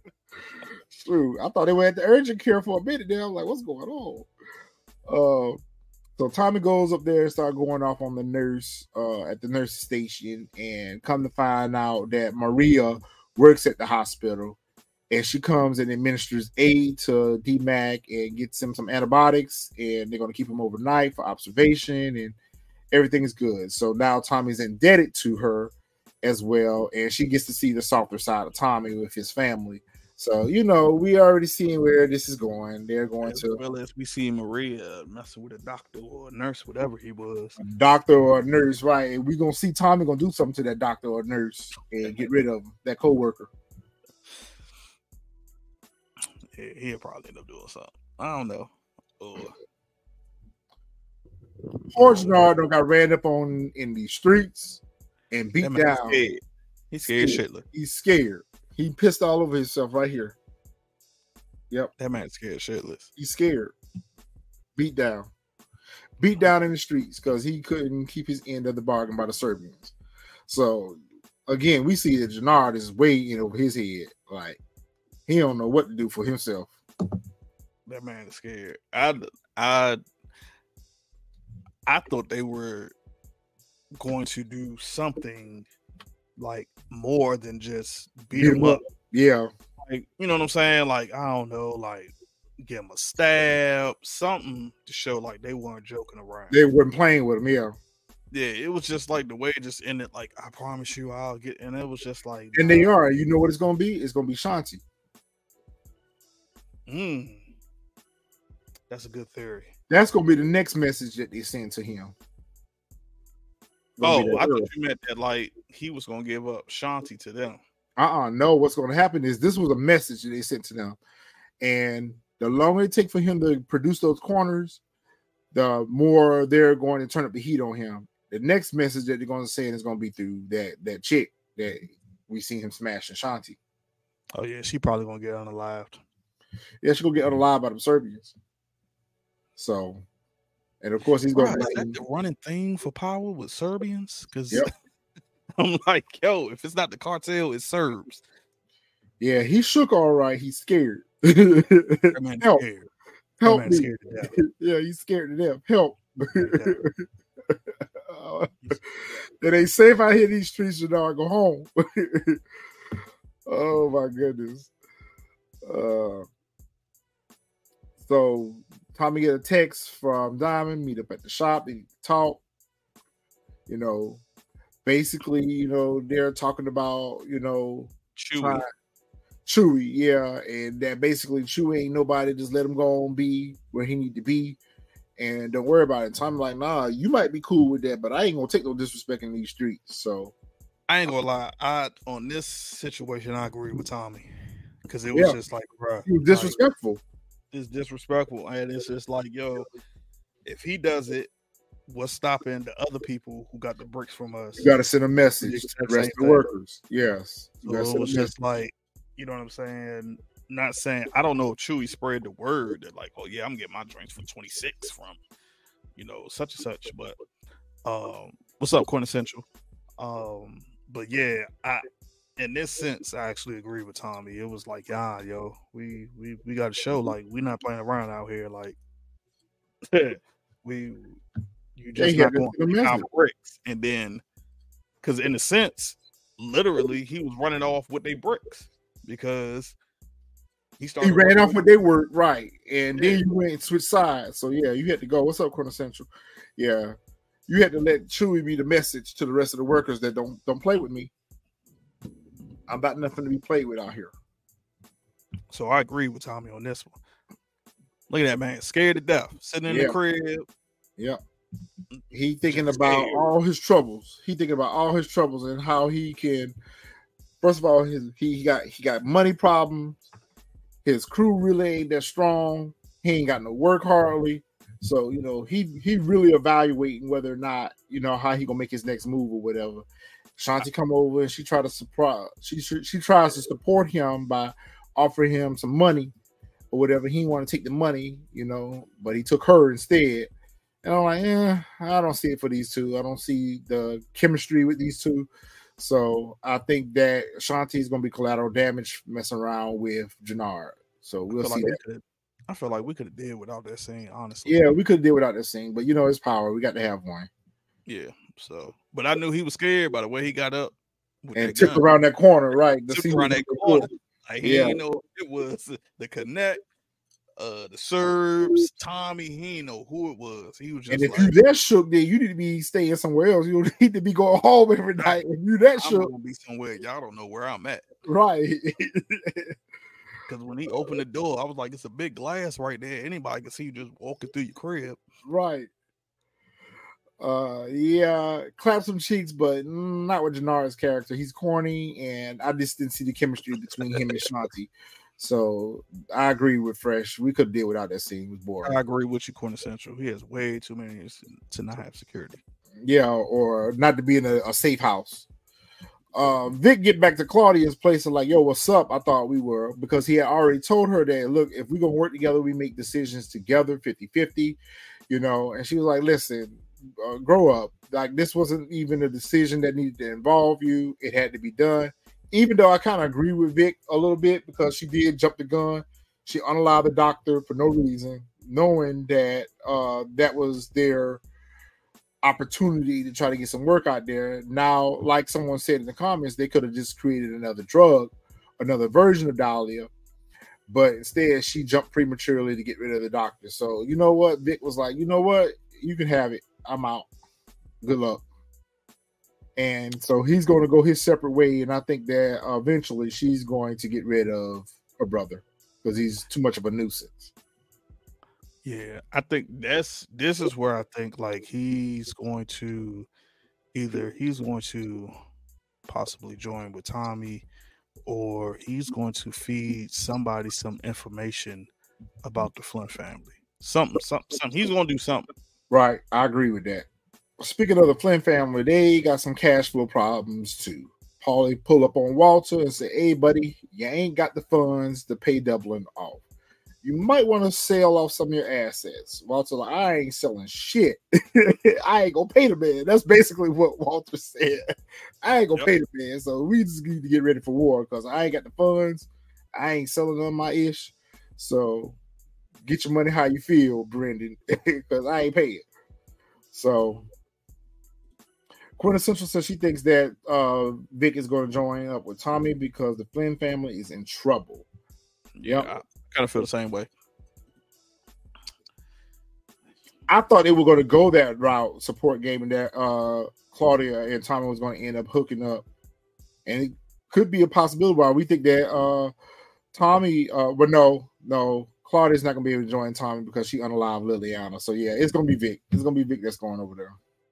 True. I thought they were at the urgent care for a minute there. I'm like, what's going on? Uh, so Tommy goes up there and start going off on the nurse uh, at the nurse station, and come to find out that Maria works at the hospital, and she comes and administers aid to D-Mac and gets him some antibiotics, and they're going to keep him overnight for observation, and everything is good. So now Tommy's indebted to her as well, and she gets to see the softer side of Tommy with his family. So, you know, we already seen where this is going. They're going as to... well as we see Maria messing with a doctor or a nurse, whatever he was. A doctor or a nurse, right. And we're going to see Tommy going to do something to that doctor or nurse and get rid of him, that co-worker. Yeah, he'll probably end up doing something. I don't know. Or... George Nard got ran up on in the streets and beat down. Scared. He's scared shitless. He's scared. He pissed all over himself right here. Yep. That man's scared shitless. He's scared. Beat down. Beat down in the streets because he couldn't keep his end of the bargain by the Serbians. So, again, we see that Jannard is way in over his head. Like, he don't know what to do for himself. That man is scared. I, I, I thought they were going to do something like more than just beat him up. Yeah. Like, you know what I'm saying? Like, I don't know, like give him a stab, something to show like they weren't joking around. They weren't playing with him, yeah. Yeah, it was just like the way it just ended, like, I promise you I'll get, and it was just like, and they are, you know what it's gonna be? It's gonna be Shanti. Mm. That's a good theory. That's gonna be the next message that they send to him. Oh, I thought you meant that like he was gonna give up Shanti to them. Uh-uh, no, what's gonna happen is this was a message that they sent to them. And the longer it takes for him to produce those corners, the more they're going to turn up the heat on him. The next message that they're going to say is going to be through that that chick that we seen him smashing, Shanti. Oh yeah, she probably gonna get unalived. Yeah, she's gonna get unalived by the Serbians. So, and of course he's going. Right, is that the running thing for power with Serbians? Because yep. I'm like, yo, if it's not the cartel, it's Serbs. Yeah, he shook all right. He's scared. That man Help. Scared. Help that me. Scared to death. Yeah, he's scared to death. Help. uh, it ain't safe out here in these streets, you know. I go home. Oh my goodness. Uh, so Tommy get a text from Diamond, meet up at the shop, they talk. You know, basically, you know, they're talking about, you know, Chewy. Trying, Chewy, yeah, and that basically Chewy ain't nobody. Just let him go and be where he need to be, and don't worry about it. Tommy like, nah, you might be cool with that, but I ain't gonna take no disrespect in these streets. So I ain't gonna lie, I on this situation I agree with Tommy because it was yeah. just like, bro, he was disrespectful. Like, it's disrespectful, and it's just like, yo, if he does it, what's stopping the other people who got the bricks from us? You got to send a message to the rest of the workers. Yes, so it was just like, you know what I'm saying? not saying I don't know if Chewy spread the word that like, oh yeah, I'm getting my drinks for twenty-six from, you know, such and such. But um, what's up, Quintessential? Um, but yeah, I in this sense I actually agree with Tommy. It was like, ah, yo, we we we got to show like we're not playing around out here. Like we, you just yeah, not going to take our bricks, and then because in a sense, literally, he was running off with their bricks because. He, he ran off with their word, right? And yeah. Then you went and switched sides. So yeah, you had to go. What's up, Quintessential? Yeah, you had to let Chewy be the message to the rest of the workers that don't don't play with me. I'm about nothing to be played with out here. So I agree with Tommy on this one. Look at that man, scared to death, sitting in yeah. the crib. Yeah, he thinking Just about scared. all his troubles. He thinking about all his troubles and how he can. First of all, his, he got he got money problems. His crew really ain't that strong. He ain't got no work hardly. So, you know, he he really evaluating whether or not, you know, how he gonna make his next move or whatever. Shanti come over and she try to surprise she she, she tries to support him by offering him some money or whatever. He didn't want to take the money, you know, but he took her instead. And I'm like, eh, I don't see it for these two. I don't see the chemistry with these two. So I think that Shanti is going to be collateral damage messing around with Jenard. So we'll see like that. I feel like we could have did without that scene, honestly. Yeah, we could have did without that scene, but you know his power. We got to have one. Yeah. So, but I knew he was scared by the way he got up and took around that corner, right? Took around that corner. Like he yeah. didn't know it was the Connect. Uh, the Serbs, Tommy, he didn't know who it was. He was just. And if like, you that shook, then you need to be staying somewhere else. You don't need to be going home every night. If you that I'm shook, gonna be somewhere y'all don't know where I'm at. Right. Because when he opened the door, I was like, "It's a big glass right there. Anybody can see you just walking through your crib." Right. Uh, yeah, clap some cheeks, but not with Jenard's character. He's corny, and I just didn't see the chemistry between him and Shanti. So I agree with Fresh. We could deal without that scene. It was boring. I agree with you, Quintessential. He has way too many to not have security. Yeah, or not to be in a, a safe house. Uh, Vic get back to Claudia's place and like, yo, what's up? I thought we were, because he had already told her that, look, if we're going to work together, we make decisions together, fifty-fifty, you know, and she was like, listen, uh, grow up. Like, this wasn't even a decision that needed to involve you. It had to be done. Even though I kind of agree with Vic a little bit because she did jump the gun. She unallowed the doctor for no reason, knowing that uh, that was their opportunity to try to get some work out there. Now, like someone said in the comments, they could have just created another drug, another version of Dahlia, but instead she jumped prematurely to get rid of the doctor. So you know what? Vic was like, you know what? You can have it. I'm out. Good luck. And so he's going to go his separate way, and I think that uh, eventually she's going to get rid of her brother because he's too much of a nuisance. Yeah, I think that's this is where I think like he's going to either he's going to possibly join with Tommy, or he's going to feed somebody some information about the Flint family. Something, something, something. He's going to do something. Right, I agree with that. Speaking of the Flint family, they got some cash flow problems too. Paulie pull up on Walter and say, hey, buddy, you ain't got the funds to pay Dublin off. You might want to sell off some of your assets. Walter, like, I ain't selling shit. I ain't gonna pay the man. That's basically what Walter said. I ain't gonna yep. pay the man. So we just need to get ready for war because I ain't got the funds. I ain't selling on my ish. So get your money how you feel, Brendan, because I ain't paying. So Quintessential says she thinks that uh, Vic is going to join up with Tommy because the Flynn family is in trouble. Yep. Yeah, I kind of feel the same way. I thought they were going to go that route, support game, and that uh, Claudia and Tommy was going to end up hooking up. And it could be a possibility why we think that uh, Tommy, uh, but no, no, Claudia's not going to be able to join Tommy because she unalived Liliana. So, yeah, it's going to be Vic. It's going to be Vic that's going over there.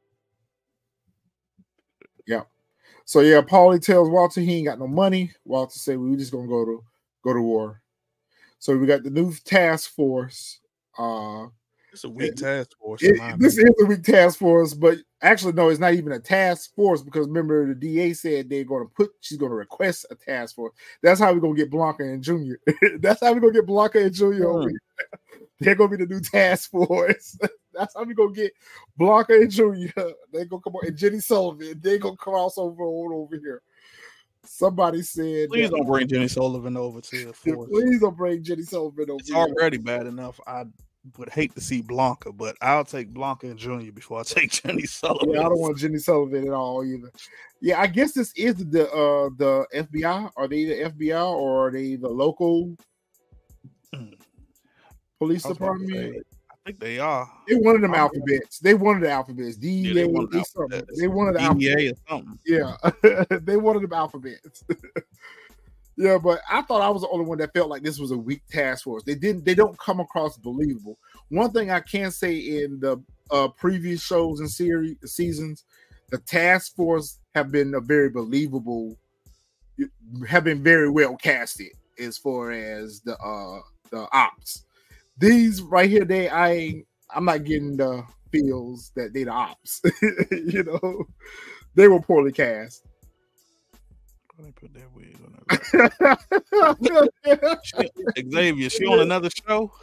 Yeah. So yeah, Paulie tells Walter he ain't got no money. Walter said we just gonna go to go to war. So we got the new task force. Uh It's a weak task force. It, this is a weak task force, but actually, no, it's not even a task force because remember the D A said they're going to put, she's going to request a task force. That's how we're going to get Blanca and Junior. That's how we're going to get Blanca and Junior mm. over here. They're going to be the new task force. That's how we're going to get Blanca and Junior. They're going to come on, and Jenny Sullivan. They're going to cross over over here. Somebody said, please that, don't bring Jenny Sullivan over to the force. Please don't bring Jenny Sullivan over. It's here. Already bad enough. I would hate to see Blanca, but I'll take Blanca and Junior before I take Jenny Sullivan. Yeah, I don't want Jenny Sullivan at all either. Yeah, I guess this is the uh, the F B I. Are they the F B I or are they the local police department? Say, I think they are. They one of them alphabets. They one of the alphabets. D E A. Yeah, they one of the alphabets. They one of the alphabets. Or something. Yeah, they one of them alphabets. Yeah, but I thought I was the only one that felt like this was a weak task force. They didn't. They don't come across believable. One thing I can say in the uh, previous shows and series seasons, the task force have been a very believable, have been very well casted as far as the uh, the ops. These right here, they I I'm not getting the feels that they the ops. You know, they were poorly cast. They put that wig on her. Xavier, she on another show?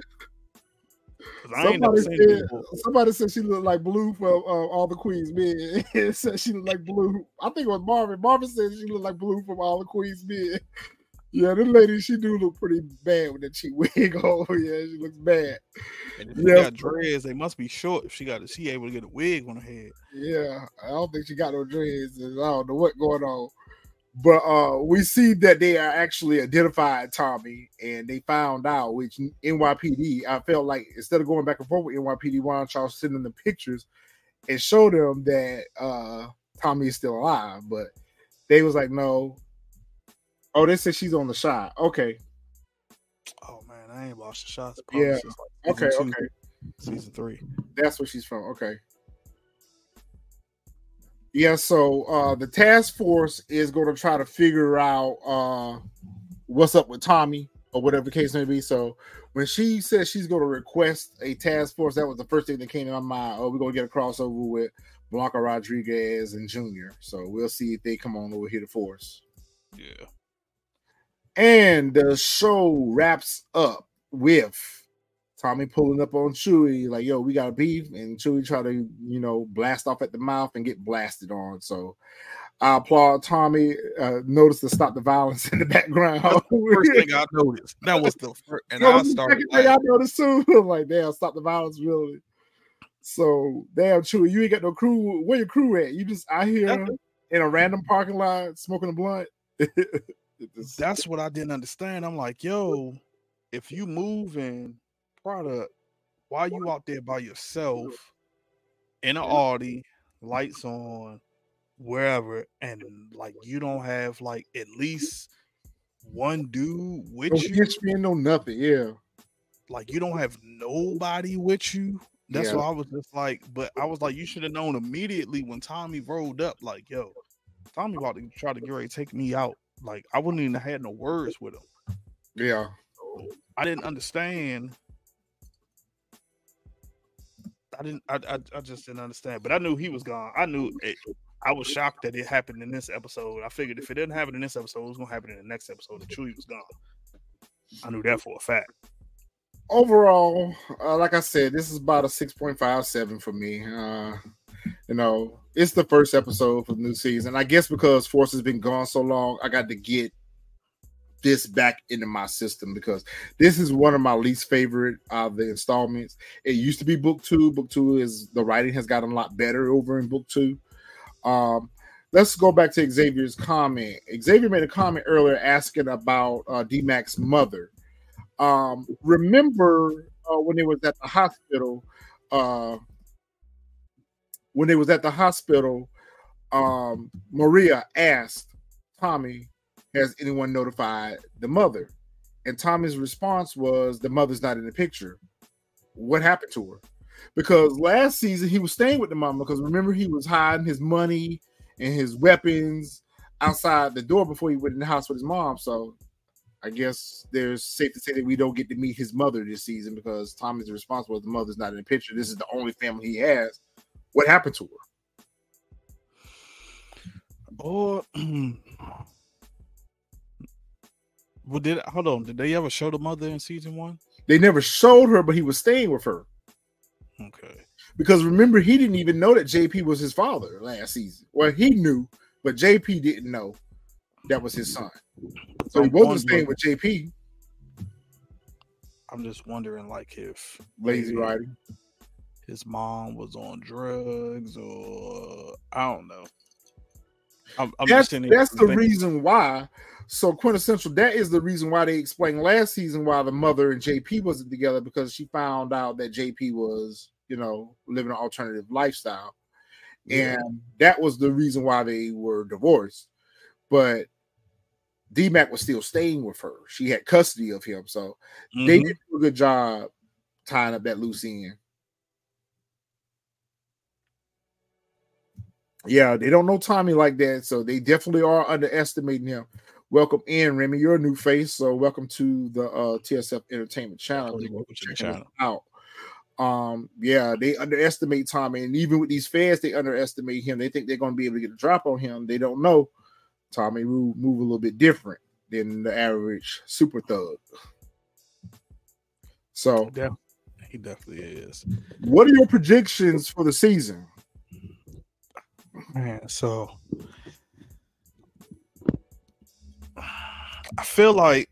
I ain't somebody, said, somebody said she looked like Blue from uh, All the Queen's Men. Said she looked like Blue. I think it was Marvin. Marvin said she looked like Blue from All the Queen's Men. Yeah, this lady, she do look pretty bad with that cheap wig on. Yeah, she looks bad. And if she yeah. got dreads, they must be short. If she got, is she able to get a wig on her head? Yeah, I don't think she got no dreads. I don't know what's going on. But uh, we see that they are actually identified Tommy, and they found out, which N Y P D, I felt like instead of going back and forth with N Y P D, why don't y'all send them the pictures and show them that uh, Tommy is still alive? But they was like, no. Oh, they said she's on the shot. Okay. Oh, man, I ain't watched the shots. Yeah. Like okay, two, okay. Season three. That's where she's from. Okay. Yeah, so uh, the task force is going to try to figure out uh, what's up with Tommy or whatever the case may be. So when she said she's going to request a task force, that was the first thing that came to my mind. Oh, we're going to get a crossover with Blanca Rodriguez and Junior. So we'll see if they come on over here to force. Yeah. And the show wraps up with Tommy pulling up on Chewie, like, yo, we got a beef, and Chewie try to, you know, blast off at the mouth and get blasted on. So I applaud Tommy. Uh, notice to stop the violence in the background. That's the first thing I noticed. That was the first, and I started. The thing I noticed too. I'm like, damn, stop the violence, really. So damn, Chewie, you ain't got no crew. Where your crew at? You just out here Nothing. in a random parking lot smoking a blunt. That's what I didn't understand. I'm like, yo, if you moving product, why you out there by yourself in an Audi, lights on, wherever, and like you don't have like at least one dude with no you? No, no nothing, yeah. Like you don't have nobody with you. That's yeah. why I was just like, but I was like, you should have known immediately when Tommy rolled up, like, yo, Tommy about to try to get ready to take me out. Like I wouldn't even have had no words with him. Yeah. So I didn't understand. I didn't. I, I. I just didn't understand. But I knew he was gone. I knew. It, I was shocked that it happened in this episode. I figured if it didn't happen in this episode, it was gonna happen in the next episode. The Chewie was gone. I knew that for a fact. Overall, uh, like I said, this is about a six point five seven for me. Uh, you know, it's the first episode for the new season. I guess because Force has been gone so long, I got to get this back into my system because this is one of my least favorite of the installments. It used to be book two. Book two is the writing has gotten a lot better over in book two. Um, let's go back to Xavier's comment. Xavier made a comment earlier asking about uh, D-Mac's mother. Um, remember uh, when they was at the hospital, uh, when they was at the hospital, um, Maria asked Tommy, has anyone notified the mother? And Tommy's response was, the mother's not in the picture. What happened to her? Because last season he was staying with the mama because remember he was hiding his money and his weapons outside the door before he went in the house with his mom. So I guess there's safe to say that we don't get to meet his mother this season because Tommy's responsible. The mother's not in the picture. This is the only family he has. What happened to her? Or well, did hold on? Did they ever show the mother in season one? They never showed her, but he was staying with her. Okay. Because remember, he didn't even know that J P was his father last season. Well, he knew, but J P didn't know that was his son. So he wasn't staying with J P. I'm just wondering, like, if lazy writing, his mom was on drugs, or I don't know. I'm, I'm that's just that's the reason why. So quintessential, that is the reason why they explained last season why the mother and J P wasn't together, because she found out that J P was, you know, living an alternative lifestyle. Yeah. And that was the reason why they were divorced. But D-Mac was still staying with her. She had custody of him. So mm-hmm. they did do a good job tying up that loose end. Yeah, they don't know Tommy like that, so they definitely are underestimating him. Welcome in, Remy. You're a new face, so welcome to the uh, T S F Entertainment channel. Channel out. Um, yeah, they underestimate Tommy, and even with these fans, they underestimate him. They think they're going to be able to get a drop on him. They don't know Tommy will move a little bit different than the average super thug. So yeah, he definitely is. What are your predictions for the season? Man, so I feel like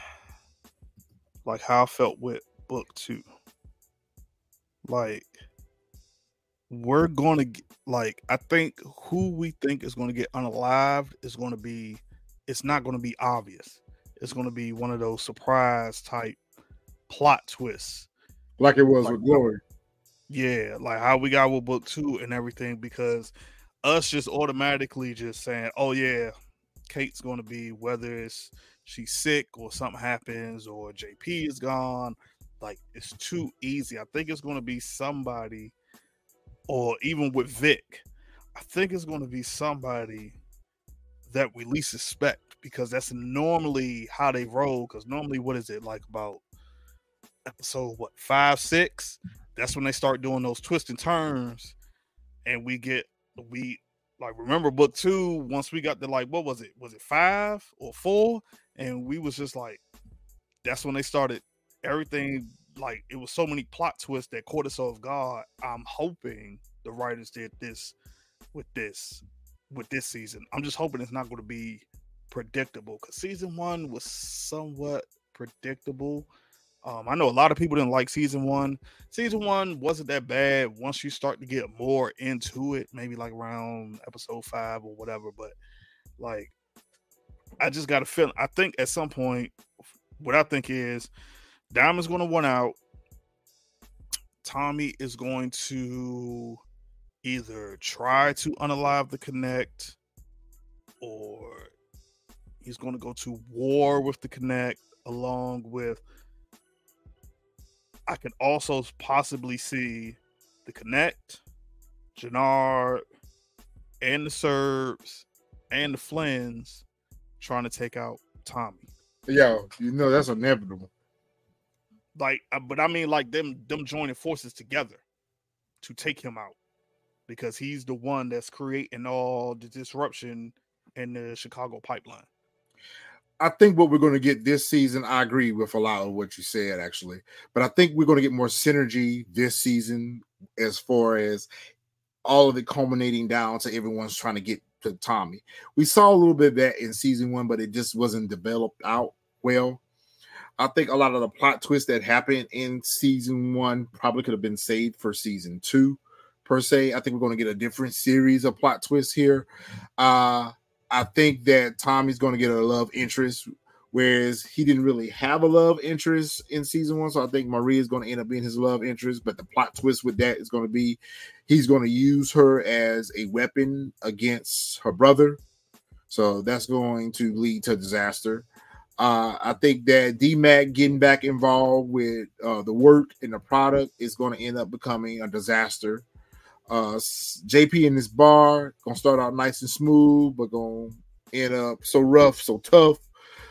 like how I felt with book two. Like we're going to get, like I think who we think is going to get unalived is going to be, it's not going to be obvious. It's going to be one of those surprise type plot twists, like it was like, with Glory. Yeah, like how we got with book two and everything, because us just automatically just saying, oh yeah, Kate's going to be, whether it's she's sick or something happens or J P is gone, like it's too easy. I think it's going to be somebody, or even with Vic, I think it's going to be somebody that we least suspect, because that's normally how they roll. Because normally, what is it, like about episode what five, six? That's when they start doing those twists and turns, and we get we like remember book two. Once we got to like what was it? Was it five or four? And we was just like, that's when they started everything. Like it was so many plot twists that caught us off guard. I'm hoping the writers did this with this with this season. I'm just hoping it's not going to be predictable, because season one was somewhat predictable. Um, I know a lot of people didn't like season one. Season one wasn't that bad once you start to get more into it, maybe like around episode five or whatever. But like, I just got a feeling. I think at some point, what I think is Diamond's going to win out. Tommy is going to either try to unalive the Connect, or he's going to go to war with the Connect, along with, I could also possibly see the Connect, Jannard, and the Serbs, and the Flynn's trying to take out Tommy. Yeah, you know that's inevitable. Like, but I mean, like them, them joining forces together to take him out, because he's the one that's creating all the disruption in the Chicago pipeline. I think what we're going to get this season, I agree with a lot of what you said, actually. But I think we're going to get more synergy this season, as far as all of it culminating down to everyone's trying to get to Tommy. We saw a little bit of that in season one, but it just wasn't developed out well. I think a lot of the plot twists that happened in season one probably could have been saved for season two, per se. I think we're going to get a different series of plot twists here. Uh, I think that Tommy's going to get a love interest, whereas he didn't really have a love interest in season one. So I think Maria is going to end up being his love interest. But the plot twist with that is going to be he's going to use her as a weapon against her brother. So that's going to lead to disaster. Uh, I think that D-Mac getting back involved with uh, the work and the product is going to end up becoming a disaster. Uh, J P in this bar gonna start out nice and smooth, but gonna end up so rough, so tough.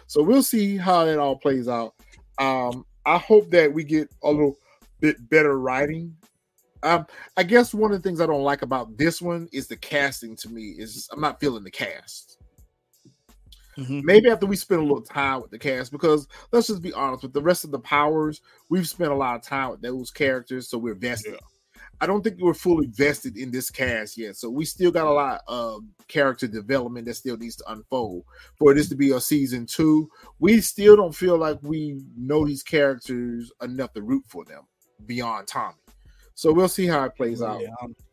So we'll see how that all plays out. Um, I hope that we get a little bit better writing. Um, I guess one of the things I don't like about this one is the casting. To me, is I'm not feeling the cast. Mm-hmm. Maybe after we spend a little time with the cast, because let's just be honest, with the rest of the powers, we've spent a lot of time with those characters, so we're vested. Yeah. I don't think we're fully vested in this cast yet, so we still got a lot of character development that still needs to unfold for this to be a season two. We still don't feel like we know these characters enough to root for them beyond Tommy. So we'll see how it plays out.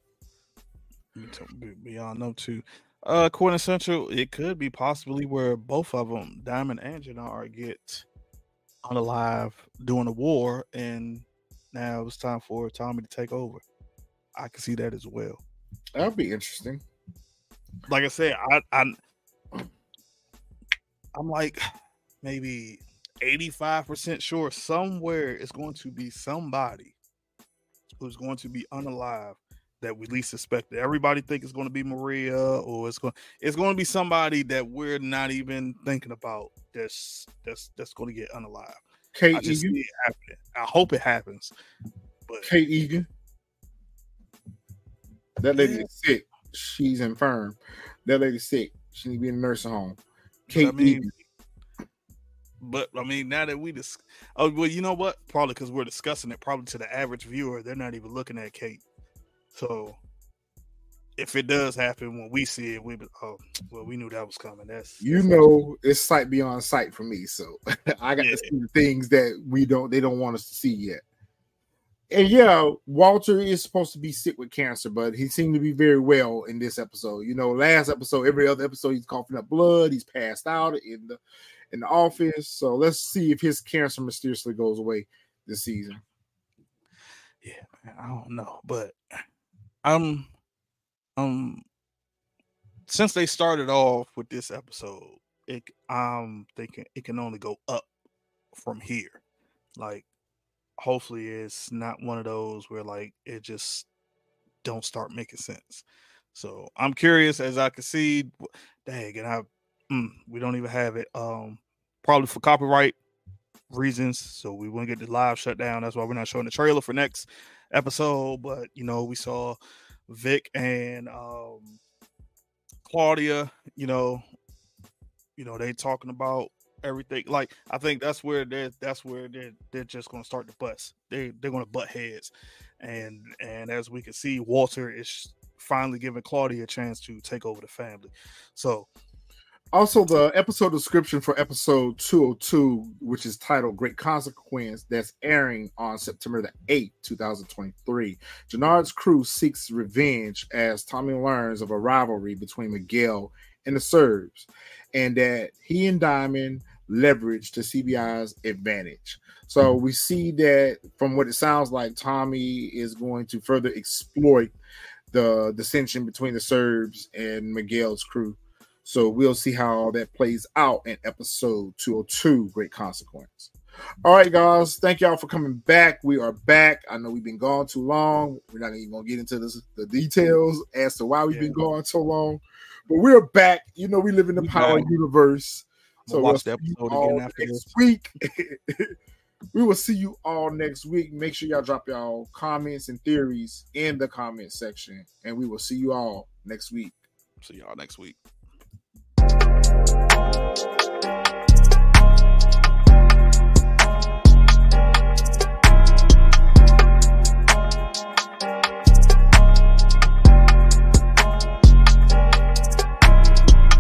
Beyond them too. Uh, Corner Central, it could be possibly where both of them, Diamond and Jannar, get unalive during the war, and now it's time for Tommy to take over. I can see that as well. That'd be interesting. Like I said, I, I I'm like maybe eighty-five percent sure somewhere it's going to be somebody who's going to be unalive that we least suspected. Everybody think it's going to be Maria, or it's going it's going to be somebody that we're not even thinking about. That's that's that's going to get unalive. Kate I just Egan. see it happening. I hope it happens. But Kate Egan. That lady yeah. is sick. She's infirm. That lady's sick. She needs to be in a nursing home. Kate I mean, Egan. But I mean, now that we just, oh well, you know what? Probably because we're discussing it. Probably to the average viewer, they're not even looking at Kate. So if it does happen when we see it, we oh well, we knew that was coming. That's you that's know, awesome. It's sight beyond sight for me. So I got yeah. to see the things that we don't, they don't want us to see yet. And yeah, Walter is supposed to be sick with cancer, but he seemed to be very well in this episode. You know, last episode, every other episode, he's coughing up blood. He's passed out in the in the office. So let's see if his cancer mysteriously goes away this season. Yeah, man, I don't know, but um, um, since they started off with this episode, it um, they can it can only go up from here. Like, hopefully, it's not one of those where like it just don't start making sense. So I'm curious, as I can see. Dang, and I mm, we don't even have it. Um, probably for copyright reasons, so we wouldn't get the live shut down. That's why we're not showing the trailer for next episode. But you know, we saw Vic and um, Claudia. You know, you know they talking about everything. Like I think that's where they're that's where they're they're just gonna start to bust. They they're gonna butt heads, and and as we can see, Walter is finally giving Claudia a chance to take over the family. So. Also, the episode description for episode two oh two, which is titled Great Consequence, that's airing on September the eighth, twenty twenty-three. Jannard's crew seeks revenge as Tommy learns of a rivalry between Miguel and the Serbs, and that he and Diamond leverage to C B I's advantage. So we see that from what it sounds like, Tommy is going to further exploit the dissension between the Serbs and Miguel's crew. So we'll see how all that plays out in episode two oh two, Great Consequence. All right, guys. Thank y'all for coming back. We are back. I know we've been gone too long. We're not even going to get into this, the details as to why we've yeah. been gone so long. But we're back. You know, we live in the Power back. Universe. So we'll watch the episode again after next this week. We will see you all next week. Make sure y'all drop y'all comments and theories in the comment section. And we will see you all next week. See y'all next week.